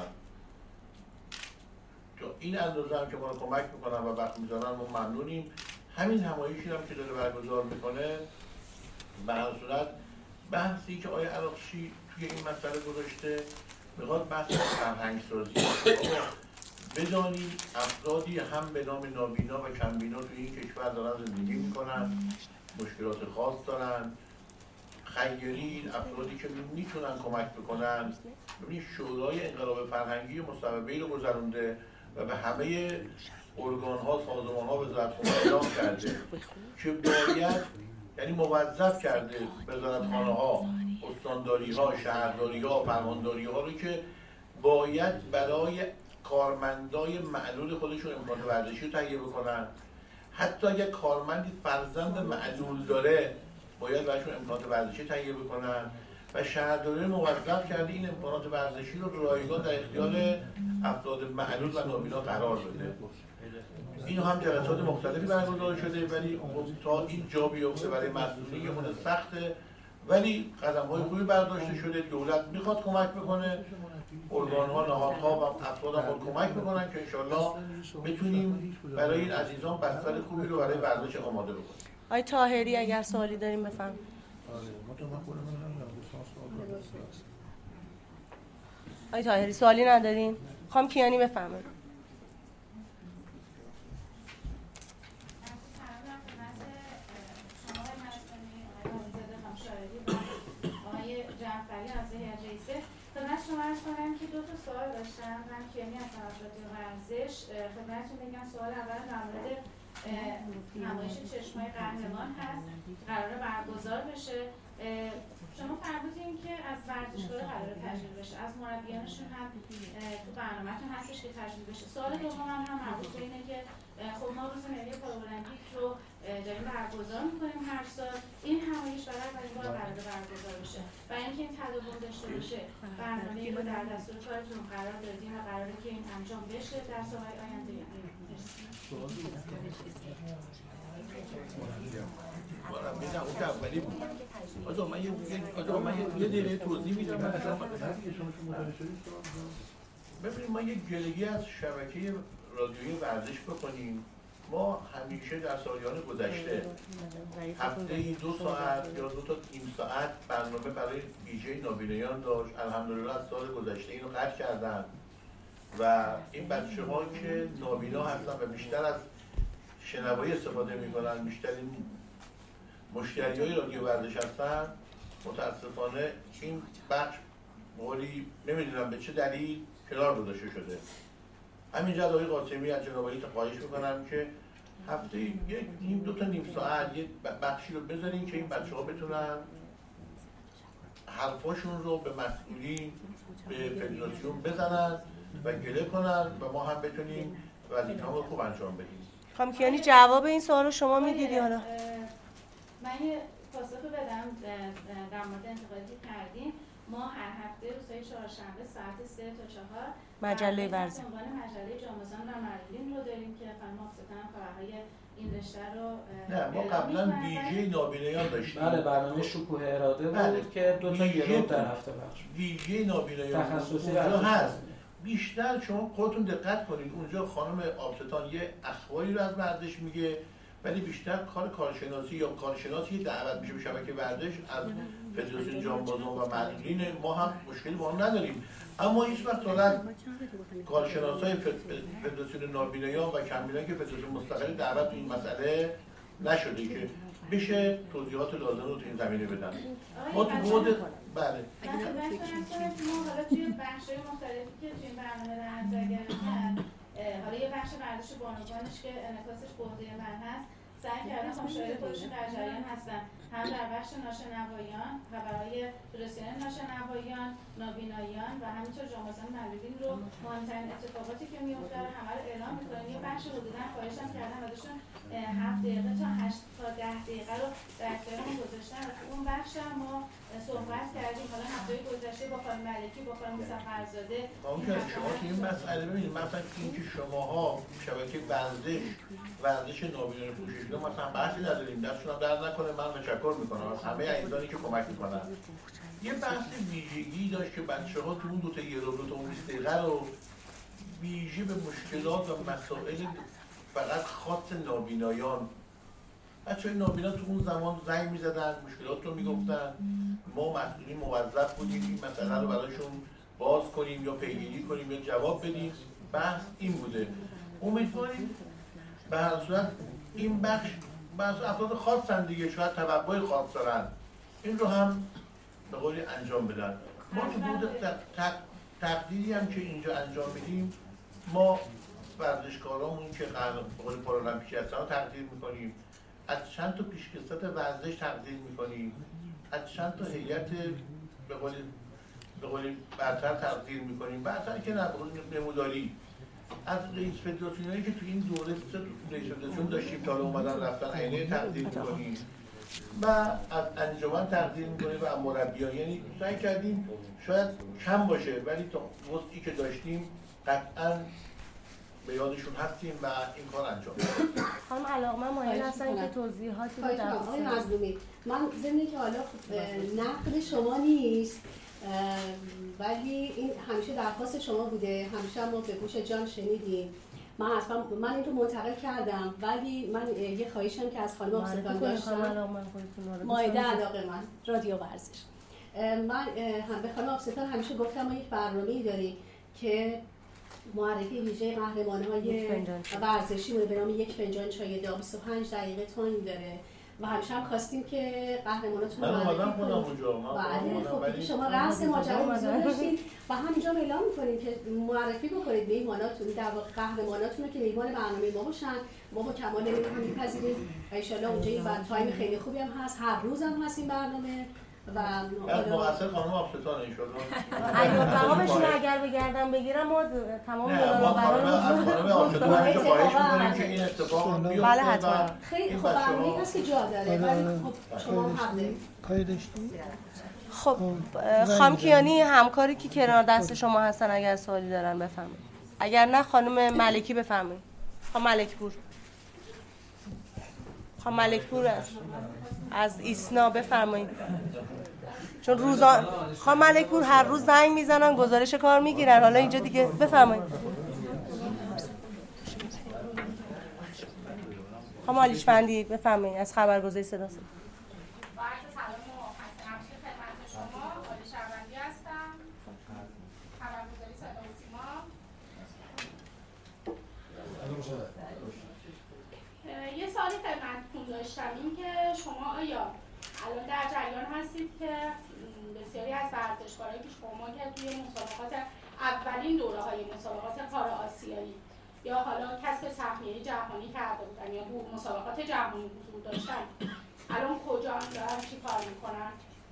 تو این اندازه هم که ما رو کمک میکنن و وقت میذارن ما ممنونیم. همین همایشی هم که داره برگزار میکنه به هر صورت بحثی که آقای عراقچی توی این مسئله گذاشته میخواد بحث فرهنگ سازی بدانیم افرادی هم به نام نابینا و کمبینا توی این کشور دارن زندگی میکنن، مشکلات خاص دارن، خیری افرادی که میتونن کمک بکنن. ببینید شورای انقلاب فرهنگی مصوبه‌ای رو گذرونده و به همه ارگان‌ها، سازمان‌ها وزارتخونه اعلام کرده که باید یعنی موظف کرده وزارتخانه‌ها، استانداری‌ها، شهرداری‌ها، فرمانداری‌ها رو که باید برای کارمندای معلول خودشون امکانات ورزشی رو تهیه بکنن. حتی اگر کارمندی فرزند معلول داره باید براشون امکانات ورزشی تهیه بکنن و شهرداری موظف کرده این امکانات ورزشی رو رایگان در اختیار افراد معلول و نابینا قرار بده. این هم جلسات مختلفی برگزار شده ولی تا این جا بیفته برای مسئولین یه خود سخته، ولی قدم‌های خوبی برداشته شده. دولت میخواد کمک بکنه، ارگان‌ها، نهادها و افراد هم کمک بکنن که انشالله بتونیم برای این عزیزان بستر خوبی رو برای ورزش آماده بکنیم. آقای طاهری اگر سوالی داریم بفرمایید. آقای طاهری سوالی ندارین؟ خانم کیانی بفرمایید. خدمت شما عرض کنم که 2 تا سوال داشتم. من کیانی هستم از رادیو ورزش. خدمتتون بگم سوال اول در مورد نمایش چشمای قهرمان هست، قراره برگزار بشه. شما فرمودین که از ورزشکار قراره تشکیل بشه، از مربیانشون هم تو برنامه‌تون هستش که تشکیل بشه. سوال دومم هم مربوط به اینه که خب ما روز ملی پارالمپیک رو داریم برگزار می‌کنیم هر سال. این همایش برای اولین بار قراره برگزار بشه. برای اینکه این تداوم داشته باشه، برنامه‌ای رو در دستور کارتون قرار دادیم و قراره که این انجام بشه در سال‌های آینده. یه دقیقه توضیح میدم. ببینید ما یک جلگی از شبکه رادیویی ورزش بکنیم. ما همیشه در سالیان گذشته هفته‌ای 2 ساعت یا 2 تا نیم ساعت برنامه برای ویژه نابینایان داشت. الحمدلله از سال گذشته اینو قطع کردن و این بچه‌ها که نابینا هستن و بیشتر از شنوایی استفاده می‌کنن، بیشترین مشتریای رادیو ورزش هستن، متاسفانه این بخش قولی نمیدونم به چه دلیل کنار گذاشته شده. همینجا آقای قاسمی از جناب عالی خواهش میکنم که هفته 2 تا نیم ساعت یک بخشی رو بذارین که این بچه‌ها بتونن حرفاشون رو به مسئولین، به فدراسیون بزنن و گله کنن و ما هم بتونیم وظیفه‌مون رو خوب انجام بدیم. خانم کیانی جواب این سوال رو شما میدیدی حالا؟ من یه پاسخ بدم در مورد انتقادی کردیم. ما هر هفته روزهای چهارشنبه ساعت 3 تا 4 مجله ورزش عنوان مجله جامزان و مردین رو داریم که خانم آفسکان خبرهای این رشته رو نه ما قبلا ویژه نابینایان داشتیم. بله برنامه شکوه اراده بود که 2 تا گروه در هفته بخش ویژه نابینایان تخصصی هست. بیشتر شما خودتون دقت کنید اونجا خانم آفسکان یه اخباری رو از ورزش میگه، ولی بیشتر کارشناسی یا کارشناسی دعوت میشه به شبکه ورزش از فدراسیون جانبازان و مسئولین. ما هم مشکلی با اون نداریم، اما هیچ وقت حالا کارشناسای فدراسیون نابینایان و کمبینایان که فدراسیون مستقل دعوت این مسئله نشده که بشه توضیحات لازم رو تو این زمینه بدن. ما تو بود بله ما حالا توی بخش‌های مختلفی که توی این برنامه در نظر گرفتن، حالا یه بخش ورزش بانوانش که انعکاسش به عهده من هست، سعی کردن مشاهده خودشون در جریان هستن، هم در بخش ناشنوایان و برای رسیدن ناشنوایان، نابینایان و همینطور جامعه معلولین رو مهمترین اتفاقاتی که میفته رو همه رو اعلام میکنن. یه بخش حدوداً خواهشم کردن ازشون 7 دقیقه تا 8 تا 10 دقیقه رو در اختیارمون گذاشتن و اون بخش هم ما صحبت کردیم. حالا هفته گذشته با خانم ملکی، با خانم سفرزاده شما که این مسئله ببینید، مثلا اینکه شماها شبکه ورزش نابینایان پوشش رو مثلا بحثی نداریم، دستشون هم درد نکنه، من تشکر میکنم از همه عزیزانی که کمک میکنن. یه بحث ویژگی داشت که بچه‌ها تو اون 2 تا 20 دقیقه رو ویژه به مشکلات و مسائل فقط خاص نابینایان، بچه‌های نابینا تو اون زمان زنگ می‌زدن، مشکلات رو میگفتن، ما مسئولین موظف بودیم این مسئله رو براشون باز کنیم یا پیگیری کنیم یا جواب بدیم. بحث این بوده. امیدواریم به هر صورت این بخش افراد خاصن دیگه، شاید توقع خاص دارن، این رو هم به قولی انجام بدن. ما تو بود تقدیری هم که اینجا انجام میدیم، ما ورزشکارامون که به قول پارالمپیک هستن تقدیر میکنیم، از چند تا پیشکسوت ورزش تقدیر میکنیم، از چند تا هیئت به قولی برتر تقدیر میکنیم، برتر که نه نموداری از رئیس فدراسیونایی که تو این دوره رئیس فدراسیون داشتیم تا اومدن رفتن عینه تقدیر میکنیم و از انجمن تقدیر میکنیم و مربیان. یعنی سعی کردیم شاید کم باشه ولی تا وسطی که داشتیم قطعاً به یادشون هستیم و این کار انجام بدیم. خانم علاقمند مایل هستن که توضیحاتی رو در آقای مظلومی، من ضمن که حالا نقد شما نیست ولی این همیشه درخواست شما بوده، همیشه ما به گوش جان شنیدیم من این رو منتقل کردم، ولی من یه خواهشم که از خانم آبستان داشتم، مایده علاقه من رادیو ورزش. من به خانم آبستان همیشه گفتم ما یک برنامه‌ای داریم که معرفی ویژه قهرمان‌های ورزشی به نام یک فنجان چای داغ 25 دقیقه تایم داره و همیشه هم خواستیم که قهرماناتون رو معرفی کنیم. بله، خب شما رأس ماجرا حضور داشتید و همینجا اعلام می‌کنیم که معرفی بکنید میهماناتون، در واقع قهرماناتون رو که میهمان برنامه ما باشن. ما با کمال میل می‌پذیریم و ان شاءالله اونجا یه تایم خیلی خوبی هم هست، هر روز هم هست این برنامه و مقصر خانم آبستان ان شاءالله. اگه بهامشون اگر بگردن بگیرم ما تمام خانم آبستان رو خواهش می‌کنیم که این اتفاق بیفته. بله حتما. خیلی خب برنامه‌ای هست که جا داره، ولی خب شما هم حق دارید. کاری داشتی؟ خب خانم کیانی همکاری که کنار دست شما هستن اگر سوالی دارن بفرمایید. اگر نه خانم ملکی بفرمایید. خانم ملکپور. خانم ملکپور از ایسنا بفرمایید. چون خانم ملکپور هر روز زنگ میزنن گزارش کار میگیرن، حالا اینجا دیگه بفرمایید. خانم آلیشبندی بفرمایید از خبرگزاری صدا سیما. یه سوالی خدمتتون داشتم، این که شما آیا الان در جریان هستید که بسیاری از ورزشکارایی که شما که توی مسابقات اولین دوره‌های مسابقات پارا آسیایی یا حالا کسب سهمیه جهانی کرده بودن یا مسابقات جهانی حضور داشتن، الان کجا دارن چی کار میکنن؟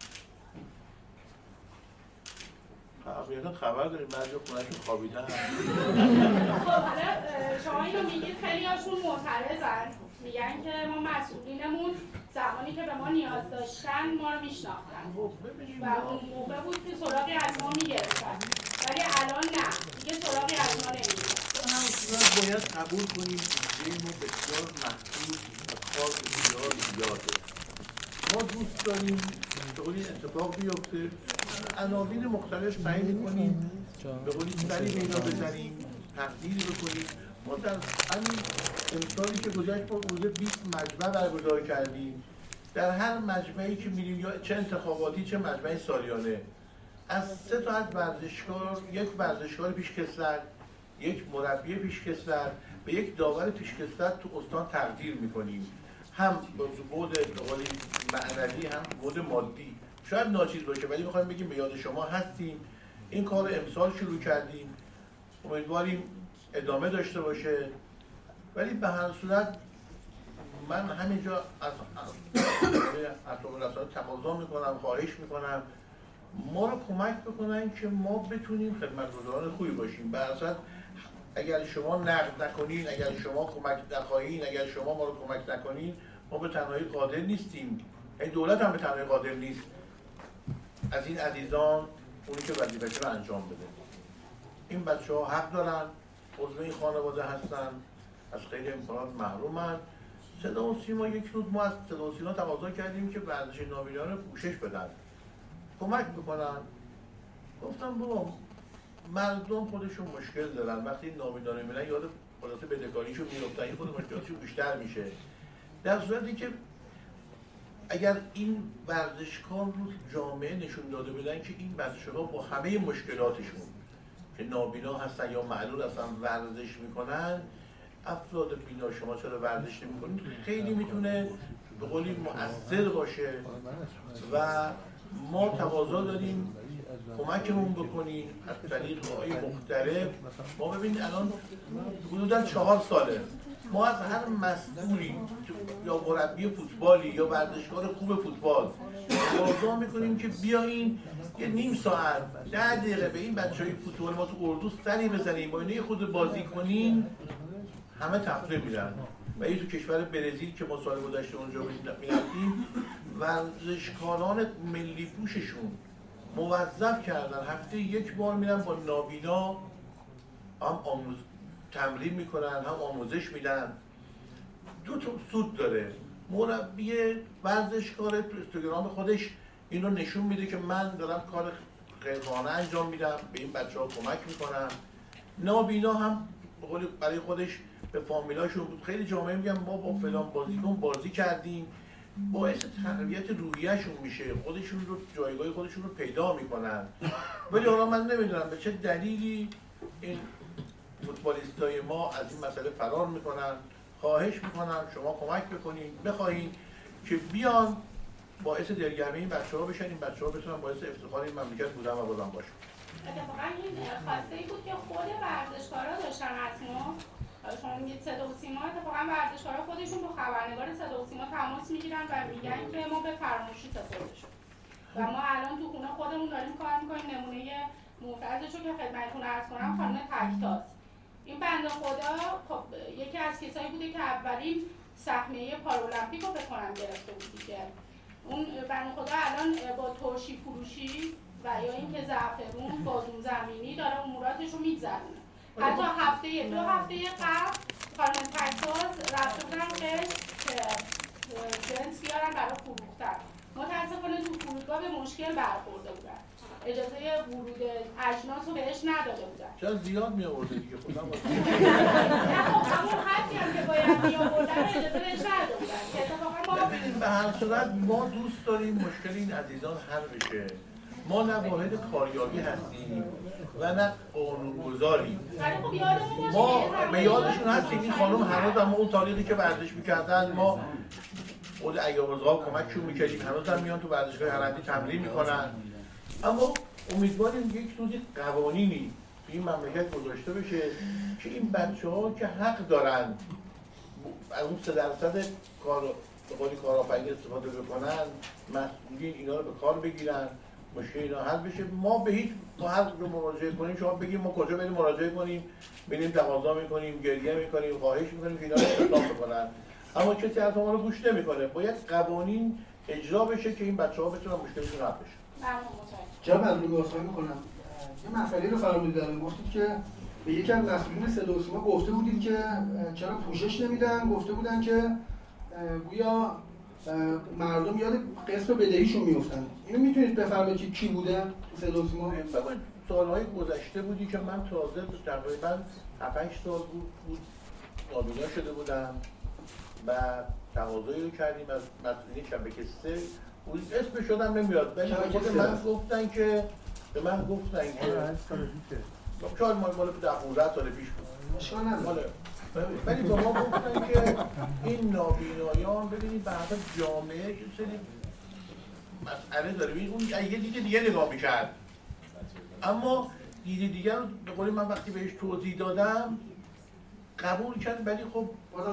خبر داریم بعضی خونه‌شون خوابیدن. خب حالا شما اینو میگید خیلی هاشون معترضن، میگن که ما مسئولینمون زمانی که به ما نیاز داشتن ما رو میشناختن و اون موقع بود که سراغی از ما میگرفتن، ولی الان نه، دیگه سراغی از ما نمیگیرن. باید قبول کنیم که ما بسیار محدود و کار بسیار زیاده. ما دوست داریم به قولی اتفاق بیفته، عناوین مختلف تعیین کنیم، به قولی سری به اینا بزنیم، تقدیری بکنیم. ما در همین امسالی که گذشت ما حدود 20 مجمع برگزار کردیم. در هر مجمعی که میریم یا چه انتخاباتی چه مجمع سالیانه، از 3 تا از ورزشکار، یک ورزشکار پیشکسوت، یک مربی پیشکسوت و یک داور پیشکسوت تو استان تقدیر میکنیم. هم بود معنوی هم بود مادی. شاید ناچیز باشه ولی میخوایم بگیم به یاد شما هستیم. این کار امسال شروع کردیم، امیدواریم ادامه داشته باشه. ولی به هر صورت من همینجا از اطراف رسانه تقاضا میکنم، خواهش میکنم ما رو کمک بکنن که ما بتونیم خدمتگزاران خوبی باشیم. به هر صورت اگر شما نقد نکنین، اگر شما کمک نخواهین، اگر شما ما رو کمک نکنین، ما به تنهایی قادر نیستیم. این دولت هم به تنهایی قادر نیست از این عزیزان اونی که وظیفه‌ش رو انجام بده. این بچه‌ها حق دارن، عضو این خانواده هستن، از خیلی امکانات محرومن. صدا و سیما یک روز ما از صدا و سیما تقاضا کردیم که ورزش نابینایان رو پوشش بدن، کمک بکنن. گفتم بابا مردم خودشون مشکل دارن، وقتی نابینا میبینن یاد خلاصه بدهکاریشو میافتن، این خود مشکلاتشون بیشتر میشه. در صورتی که اگر این ورزشکار رو جامعه نشون داده بدن که این ورزشکارها با همه مشکلاتشون که نابینا هستن یا معلول هستن ورزش میکنن، افراد بینا شما چرا ورزش نمیکنید، خیلی میتونه به قولی مؤثر باشه و ما تقاضا داریم کمکمون بکنین از طریق‌های مختلف. ما ببینید الان حدوداً 4 ساله ما از هر مسئولی یا مربی فوتبالی یا ورزشکار خوب فوتبال تقاضا میکنیم که بیاین یه نیم ساعت 10 دقیقه به این بچهای فوتبال ما تو اردو سری بزنیم، با اینا خود بازی کنین. همه تفریح میرن. و این تو کشور برزیل که ما سال گذشته اونجا میرفتیم ورزشکاران ملی پوششون موظف کردن هفته 1 بار میرن با نابینا هم تمرین میکنن هم آموزش میدن. 2 تا سود داره. مربی ورزشکار تو اینستاگرام خودش این رو نشون میده که من دارم کار خیرخواهانه انجام میدم، به این بچه ها کمک میکنم. نابینا هم برای خودش به فامیلاشون بود. خیلی جامعه میگن ما با فلان بازیکن بازی کردیم، باعث تقویت روحیه‌شون میشه، خودشون رو جایگاه خودشون رو پیدا میکنن. ولی حالا من نمیدونم به چه دلیلی این فوتبالیستای ما از این مسئله فرار میکنن. خواهش میکنم شما کمک بکنید، بخواین که بیان باعث دلگرمی این بچه‌ها بشن، این بچه‌ها بتونن باعث افتخار این مملکت بودن و بازم باشن. اتفاقا این خواسته ای بود که خود ورزشکارا داشتن از ما. شما میگید صدا و سیما، اتفاقا ورزشکارا خودشون با خبرنگار صدا و سیما تماس میگیرن و میگن که ما به فراموشی سپرده شد و ما الان تو خونه خودمون داریم کار میکنیم. نمونه موقعیتشو که خدمتتون عرض کنم خانم تکتاز، این بنده خدا خب یکی از کسایی بوده که اولین سهمیه پارالمپیک رو بکنم گرفته بود دیگه. اون بنده خدا الان با ترشی فروشی و یا اینکه زعفرون بادون زمینی داره اموراتش رو میگذرونه. حتی دو هفته قبل خانم تکتاز رفته بودن که جنس بیارن برای فروختن. متاسفانه تو فرودگاه به مشکل برخورده بودن، اجازه ورود اجناس رو بهش نداده بودن. چرا زیاد می آورده دیگه خودم نه خب همون حدی هم که باید می آوردن اجازه بهش نداده بودن که اتفاقا ما ببینید به هر صورت ما دوست داریم مشکل این عزیزان حل بشه. ما نه واحد کاریابی هستیم و نه قانونگذاری. ما به یادشون هستیم این خانم هنوز هم اون تاریخی که ورزش میکردن ما خود ایام روزها کمکشون میکردیم، هنوز هم میان تو ورزشگاه هرندی تمرین میکنن. اما امیدواریم یک روزی قوانینی تو این مملکت گذاشته بشه که این بچه‌ها که حق دارن از اون 3% به قولی کارآفرینی استفاده بکنن، مسئولین اینا رو به کار بگیرن، مشکل اینا حل بشه. ما به هیچ هر رو مراجعه کنیم شما بگیم ما کجا بریم مراجعه کنیم، بریم تقاضا میکنیم، گریه میکنیم، خواهش میکنیم که اینا رو اصلاح بکنن، اما کسی حرف ما رو گوش نمیکنه. باید قوانین اجرا بشه که این بچه‌ها بتونن مشکلشون حل بشه. جناب عبدالله عذرخواهی میکنم، یه مسئله رو فراموش گفتید که به یکی از مسئولین صدا و سیما گفته بودید که چرا پوشش نمیدن، گفته بودن که گویا مردم یاد قسط بدهیشون میافتن. اینو میتونید بفرمایید که کی بوده تو صدا و سیما؟ سالهای گذشته بودی که من تازه تقریبا 7-8 سال بود نابینا شده بودم و تقاضایی رو کردیم از مسئولین شبکه 3. اسمش شدم نمیاد ولی خود من گفتن که به من گفتن که شاید مال 10-15 سال پیش بود، ولی به ما گفتن که این نابینایان ببینید به هر جامعه یه سری مسئله داره. ببینید اون یه دیگه نگاه میکرد، اما دیگه رو به قولی من وقتی بهش توضیح دادم قبول کرد ولی خب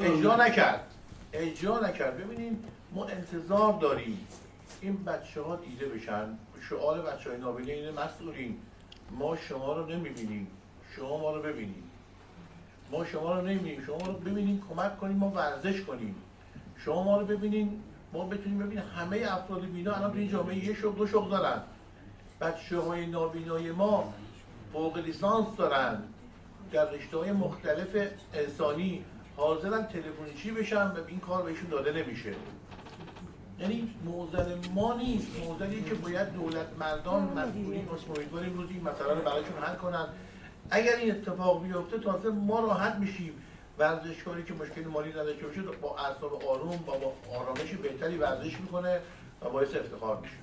اجرا نکرد. ببینید ما انتظار داریم این بچه‌ها دیده بشن. شعار بچه‌های نابینا اینه مسئولین ما شما رو نمیبینیم، شما ما رو ببینیم. ما شما رو نمیبینیم، شما رو ببینیم، کمک کنیم ما ورزش کنیم. شما ما رو ببینیم، ما بتونیم ببینیم همه افراد بینا الان تو این جامعه یه شغل دو شغل دارن. بچه‌های نابینای ما فوق لیسانس دارن در رشته‌های مختلف انسانی، حاضرن تلفنی بشن و این کار بهشون داده نمیشه. یعنی موزل ما نیست، موزلی که باید دولت مردان مسئولین امیدواریم روزی این مسئله رو برایشون حل کنن. اگر این اتفاق بیفته تازه ما راحت میشیم. ورزشکاری که مشکل مالی نداشته باشه با اعصاب آروم با آرامش بهتری ورزش میکنه و باعث افتخار میشه.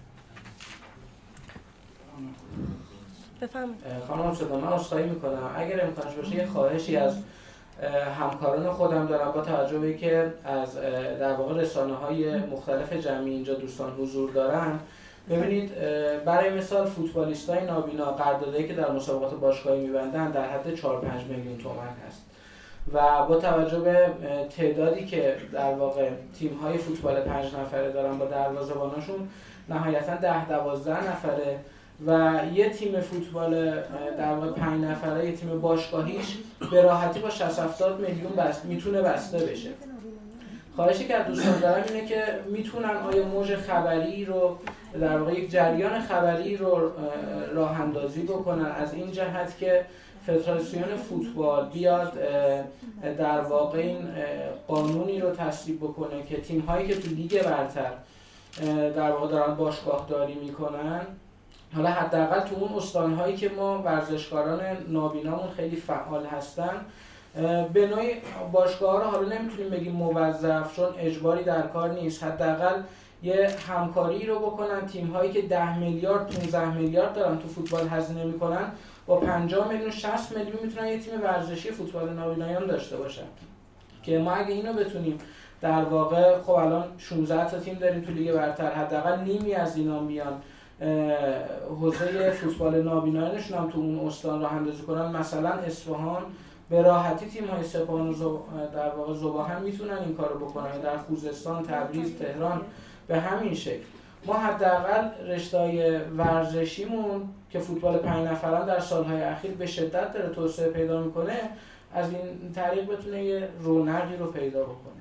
بفهم خانم صدا من عذرخواهی میکنم اگر امکانش باشه یه خواهشی از همکاران خودم دارم با توجه به که از در واقع رسانه‌های مختلف جمعی اینجا دوستان حضور دارن. ببینید برای مثال فوتبالیستای نابینا قراردادی که در مسابقات باشگاهی می‌بندن در حد 4-5 میلیون تومان هست و با توجه به تعدادی که در واقع تیم‌های فوتبال 5 نفره دارن با دروازه‌باناشون نهایتاً 10-12 نفره و یه تیم فوتبال در واقع 5 نفره یه تیم باشگاهیش به راحتی با 60-70 میلیون میتونه بسته بشه. خواهشی که از دوستان دارم اینه که میتونن آیا موج خبری رو در واقع یک جریان خبری رو راه اندازی بکنن از این جهت که فدراسیون فوتبال بیاد در واقع این قانونی رو تصویب بکنه که تیم هایی که تو لیگ برتر در واقع دارن باشگاه داری میکنن، حالا حداقل تو اون استان‌هایی که ما ورزشکاران نابینامون خیلی فعال هستن به نوعی باشگاه‌ها رو حالا نمیتونیم بگیم موظف، چون اجباری در کار نیست، حداقل یه همکاری رو بکنن. تیم‌هایی که 10 میلیارد 15 میلیارد دارن تو فوتبال هزینه میکنن، با 50 میلیون 60 میلیون میتونن یه تیم ورزشی فوتبال نابینایان داشته باشن. که ما اگه اینو بتونیم در واقع، خب الان 16 تا تیم داریم تو لیگ برتر، حداقل نیمی از اینا میان حوزه فوتبال نابینایانشون هم تو اون استان راه اندازی کنن. مثلا اصفهان به راحتی تیم‌های سپاهان و در واقع ذوب‌ها هم میتونن این کارو بکنن، در خوزستان، تبریز، تهران به همین شکل. ما حداقل رشته‌های ورزشیمون که فوتبال 5 نفران در سالهای اخیر به شدت داره توسعه پیدا میکنه، از این طریق بتونه یه رونقی رو پیدا بکنه.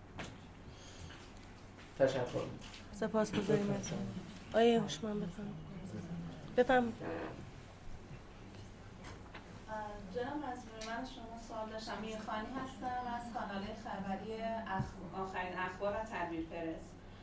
تشکر. سپاسگزاریم از آیه هوشمند. بفرمایید. جناب مسئول، من شما سوال داشتم. میرخانی هستم از کانال خبری آخرین اخبار و تدبیر پرس.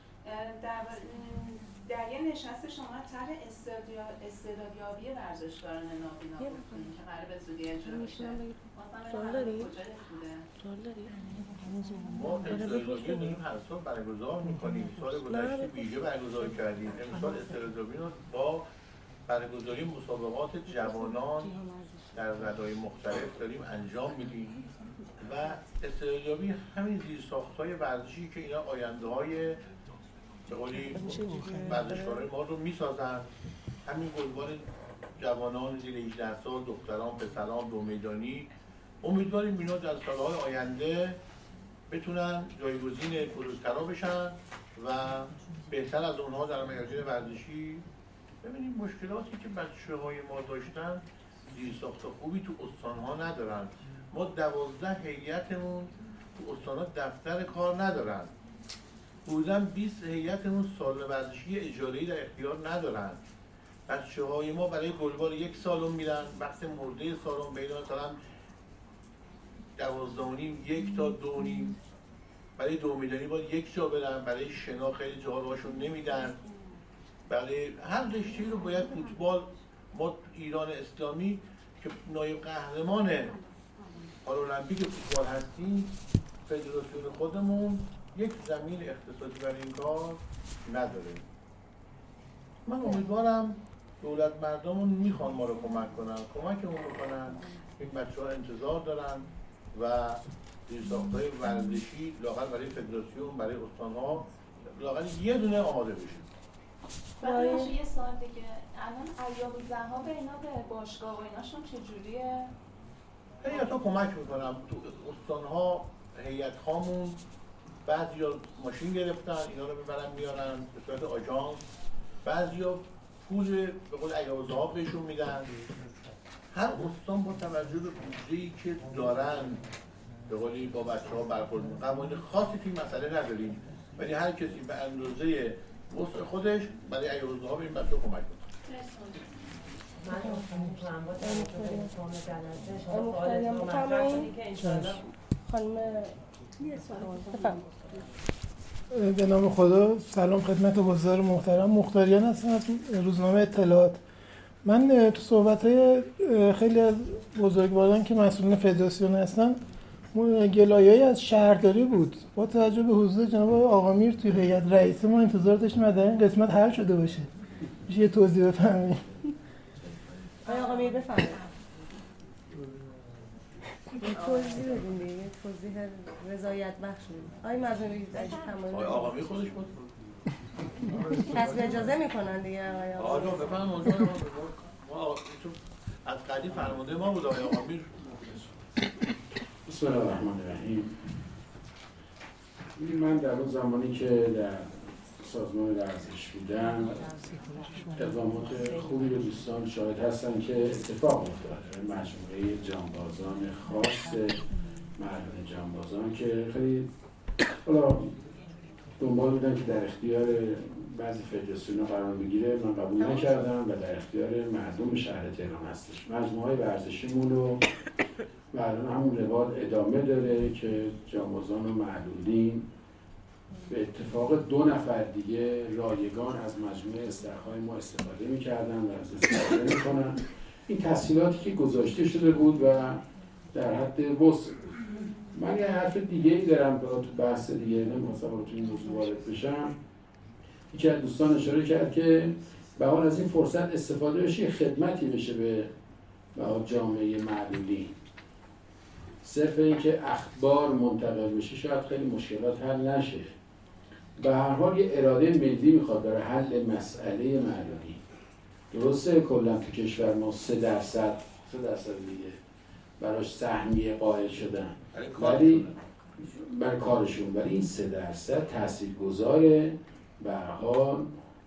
در یه نشست شما طرح استعدادیابی ورزشکاران نابینا گفتین که قراره به زودی اجرا بشه. سوال داری؟ سوال داری؟ ما استعدادیابی داریم هر سال برگزار میکنیم. سال گذشته ویژه برگزار کردیم. امسال استعدادیابی رو با برگزاری مسابقات جوانان در رده مختلف داریم انجام میدیم و استعدادیابی همین زیرساخت‌های ورزشی که اینا آینده‌های به قولی ورزشکارای ما رو میسازن. همین گلبال جوانان زیر 18 سال، دختران، پسران، دو میدانی، امیدواریم اینا در سالهای آینده بتونن جایگزین بزرگترا بشن و بهتر از اونها در میادین ورزشی. ببینیم مشکلاتی که بچه‌های ما داشتن زیرساخت خوبی تو استان‌ها ندارن. ما 12 هیئتمون تو استان‌ها دفتر کار ندارن. حدوداً 20 هیئتمون سالن ورزشی اجاره‌ای در اختیار ندارن. بچه‌های ما برای گلبال یک سالن میرن، وقت مرده سالن بین مثلا 12.5 1 تا 2.5. برای 2 میدانی باید یک جا برن، برای شنا خیلی جاها روشون نمیدن. برای هر رشته‌ای رو باید فوتبال، ما ایران اسلامی که نایب قهرمان پارالمپیک فوتبال هستیم، فدراسیون خودمون یک زمین اختصاصی برای این کار نداره. من امیدوارم دولت مردمون میخوان ما رو کمک کنن، کمکمون بکنن. این بچه‌ها انتظار دارن و زیرساخت‌های ورزشی لااقل برای فدراسیون، برای استان‌ها لااقل یه دونه آماده بشه. بعد یه سوال دیگه، الان ایام ذهاب اینا به باشگاه و ایناشون چجوریه؟ هیئت‌ها کمک میکنن. تو استان‌ها هیئت‌هامون بعضیا ماشین گرفتن، اینا رو میبرن میارن به صورت آژانس، بعضیا پول به قول ایام ذهاب بهشون میدن. هر استان با توجه به بودجه‌ای که دارن به قولی با بچه‌ها برخورد می‌کنن. قوانین خاصی توی مسئله نداریم، ولی هر کسی به اندازه وسع خودش برای ایام ذهاب این بچه‌ها کمک می‌کنه. من می‌تونم با تمام جلسه شما سوالتون رو مطرح کنید که انشاءالله خانم به نام خدا. سلام خدمت گزار محترم. مختاریان هستم از روزنامه اطلاعات. من تو صحبت‌های خیلی از بزرگواران که مسئولین فدراسیون هستن گلایه‌ای از شهرداری بود. با توجه به حضور جناب آقا میر توی هیئت رئیسه ما انتظار داشتیم از این قسمت حل شده باشه. میشه یه توضیح بفرمایید؟ آقا میر بفرمایید. یه توضیح بدیم دیگه، یه توضیح رضایت بخش بدیم. آقای مظلومی تمام. آقا میر خودش بود. کسب اجازه میکنن دیگه آقا. آقا بفرمایید. ما از قدیم فرمانده ما بود آقا میر. بسم الله الرحمن الرحیم. من در اون زمانی که در سازمان ورزش بودم اقدامات خوبی به دوستان شاهد هستن که اتفاق افتاده. مجموعه جانبازان خاص مردان جانبازان که خیلی دنبال بودن که در اختیار بعضی فدراسیون‌ها قرار بگیره، من قبول نکردم و در اختیار مردم شهر تهران هستش. مجموعه ورزشیمون رو و الان همون روال ادامه داره که جانبازان و معلولین به اتفاق 2 نفر دیگه رایگان از مجموعه استخرهای ما استفاده می‌کردن و از استفاده می‌کنن. این تسهیلاتی که گذاشته شده بود و در حد وسع. من یه حرف دیگه ای دارم که تو بحث دیگه نمی‌خواستم تو این موضوع وارد بشم. یکی از دوستان اشاره کرد که به حال از این فرصت استفاده بشه، خدمتی بشه به جامعه معلولی. صرف اینکه اخبار منتقل بشه شاید خیلی مشکلات حل نشه. به هر حال یه اراده ملی میخواد برای حل مسئله معلولی. درسته کلا تو کشور ما 3% دیگه براش سهمیه قائل شدن ولی برای کارشون، ولی این 3% تاثیرگذاره به هر حال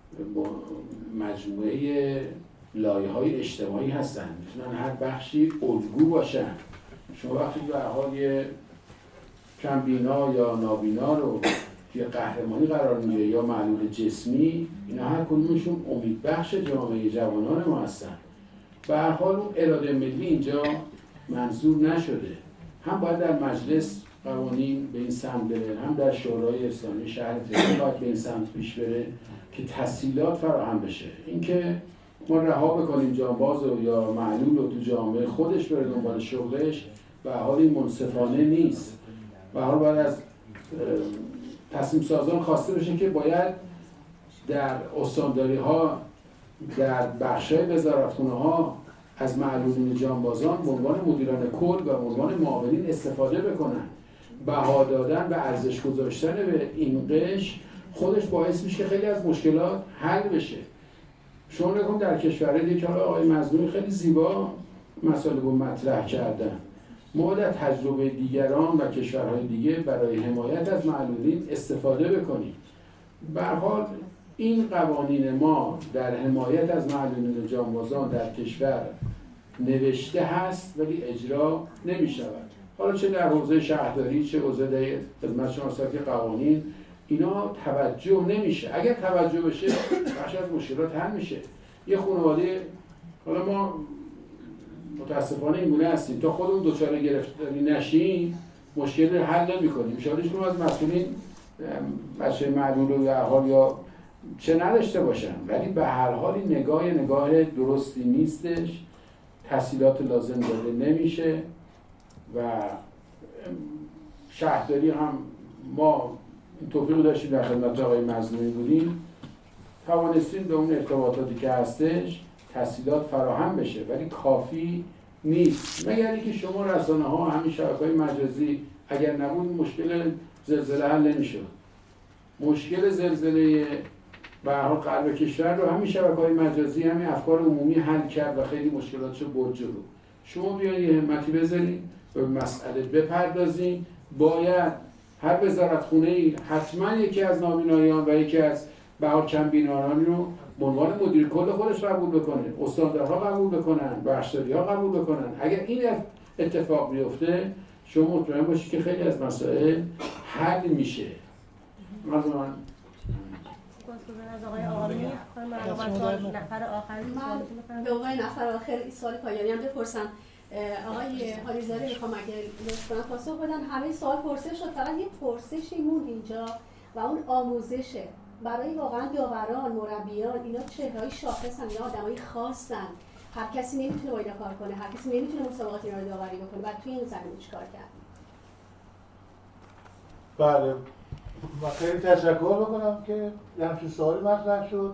مجموعه لایه‌های اجتماعی هستن، میتونن هر بخشی الگو باشن. شما وقتی به هر حال یه کمبینا یا نابینا رو توی قهرمانی قرار میده یا معلول جسمی، اینا هر کدومشون امیدبخش جامعه جوانان ما هستن. به هر حال اون اراده ملی اینجا منظور نشده. هم باید در مجلس قوانین به این سمت بره، هم در شورای اسلامی شهر تهران باید به این سمت پیش بره که تسهیلات فراهم بشه. اینکه ما رها بکنیم جانباز یا معلول رو تو جامعه خودش بره دنبال شغلش، به حال این منصفانه نیست. به حال باید از تصمیم سازان خواسته بشه که باید در استانداری ها، در بخشای وزارتخونه ها از معلولین جانبازان به عنوان مدیران کل و به عنوان معاونین استفاده بکنن. بها دادن و ارزش گذاشتن به این قش خودش باعث میشه که خیلی از مشکلات حل بشه. شما نگاه در کشورهای دیگه که آقای مظلومی خیلی زیبا مسائل رو مطرح کردن. ما در تجربه دیگران و کشورهای دیگه برای حمایت از معلولین استفاده بکنیم. به هر حال این قوانین ما در حمایت از معلولین جانبازان در کشور نوشته هست ولی اجرا نمی شود. حالا چه در حوزه شهرداری چه حوزه خدمت شناسایی قوانین اینا توجه نمیشه. اگر توجه بشه بخش از مشکلات حل میشه. یه خانواده، حالا ما متاسفانه اینگونه هستیم تا خودمون دچار گرفتاری نشیم مشکل حل نمی‌کنیم. ان شاءالله هیچکدوم از مسئولین بچه معلول و در حال یا چه نداشته باشن، ولی به هر حال این نگاه درستی نیستش. تسهیلات لازم داده نمیشه و شهرداری هم ما توفیق داشتیم در خدمت آقای مظلومی بودیم، توانستیم به اون ارتباطاتی که هستش تسهیلات فراهم بشه، ولی کافی نیست. مگر اینکه شما رسانه ها همین شبکه‌های مجازی اگر نبود مشکل زلزله حل نمی‌شد. مشکل زلزله به هر حال قلب کشور رو همین شبکه‌های مجازی، همین افکار عمومی حل کرد و خیلی مشکلاتشو برد جلو. شما بیاید یه همتی بذارید به مسئله بپردازین. باید هر وزارتخونه‌ای حتما یکی از نابینایان و یکی از به هر کم بینایان رو به عنوان مدیر کل خودش قبول بکنه، استاندارها قبول بکنن، بخشداری‌ها قبول بکنن. اگر این اتفاق بیفته شما مطمئن باشید که خیلی از مسائل حل میشه. از آقای آقایی نفر آخر به عنوان نفر آخر سوال پایانی هم بپرسم. آقای حالیزاده میخوام اگر لطفاً پاسخ بدن. همه سوال پرسش شد، فقط یه پرسشی موند اینجا و اون آموزشه. برای واقعا داوران، مربیان، اینا چهره‌های شاخصن یا آدمای خاصن. هر کسی نمیتونه با اینا کار کنه، هر کسی نمیتونه مسابقات اینا رو داوری بکنه. بعد توی این زمینه چیکار کرد؟ بله، من خیلی تشکر بکنم که همچین سوالی مطرح شد.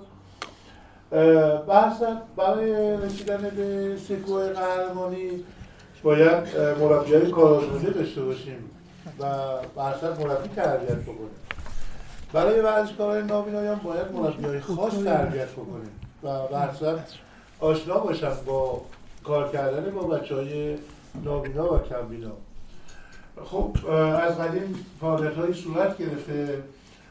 بحث برای رسیدن به سکوی قهرمانی باید مربیای کارآموزی داشته باشیم و بحث مربی تربیت بکنیم. برای ورزشکاران نابینایان باید مربیای خاص تربیت بکنیم و بحث آشنا باشن با کار کردن با بچهای نابینا و کمبینا. خب از قدیم فعالیت‌های صورت گرفته.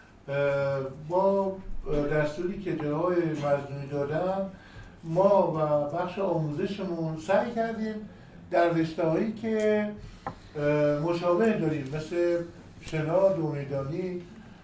با دستوری که جناب مظلومی دادن ما و بخش آموزشمون سعی کردیم در رشته‌هایی که مشابه داریم مثل شنا، دومیدانی،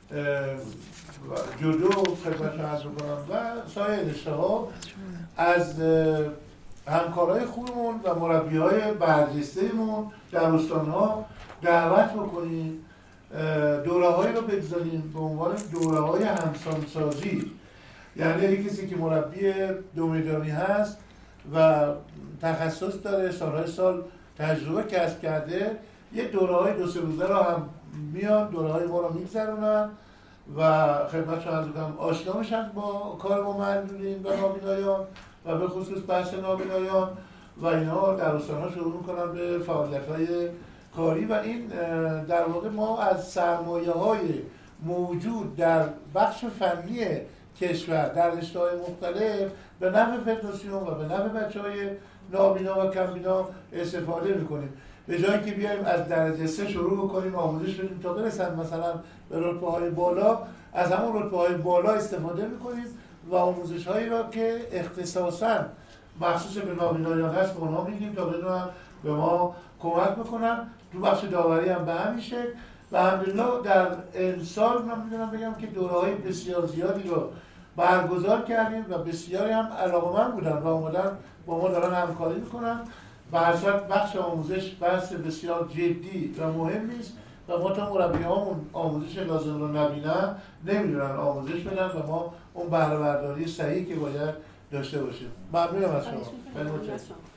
جودو خدمتتون عرض می‌کنم و سایر رشته‌ها از همکارای خوبمون و مربی‌های برجسته‌مون در استان‌ها دعوت بکنیم دوره‌هایی رو بگذاریم به عنوان دوره‌های همسانسازی. یعنی اگه کسی که مربی دومیدانی هست و تخصص داره سالهای سال تجربه کسب کرده یه دوره‌های 2-3 روزه رو هم میان دوره‌های ما رو میگذرونن و خدمتشون عرض می‌کنم آشنا میشن با کار ما معلولین و نابینایان و به خصوص بحث نابینایان و اینها در استان‌ها شروع میکنن به فعالیت‌های کاری و این در واقع ما از سرمایه‌های موجود در بخش فنی کشور در رشته‌های مختلف به نفع فدراسیون و به نفع بچه‌های نابینا و کمبینا استفاده میکنیم. به جایی که بیایم از درجه 3 شروع کنیم آموزش بدیم تا برسن مثلا به رتبه‌های بالا، از همون رتبه‌های بالا استفاده میکنیم و آموزش‌هایی را که اختصاصاً مخصوص به نابینایان هست به اونها میدیم تا بدونن به ما کمک میکنن. تو بخش داوری هم به همین شکل و الحمدلله در امسال من میدونم بگم که دوره‌های بسیار زیادی رو برگزار کردیم و بسیاری هم علاقه‌مند بودن و اومدن با ما دارن همکاری میکنن و هر صورت بخش آموزش بحث بسیار جدی و مهمی است و ما تا مربی‌هامون آموزش لازم رو نبینن نمیدونن آموزش بدن و ما اون بهره برداری صحیحی که باید داشته باشیم. ممنونم از شما.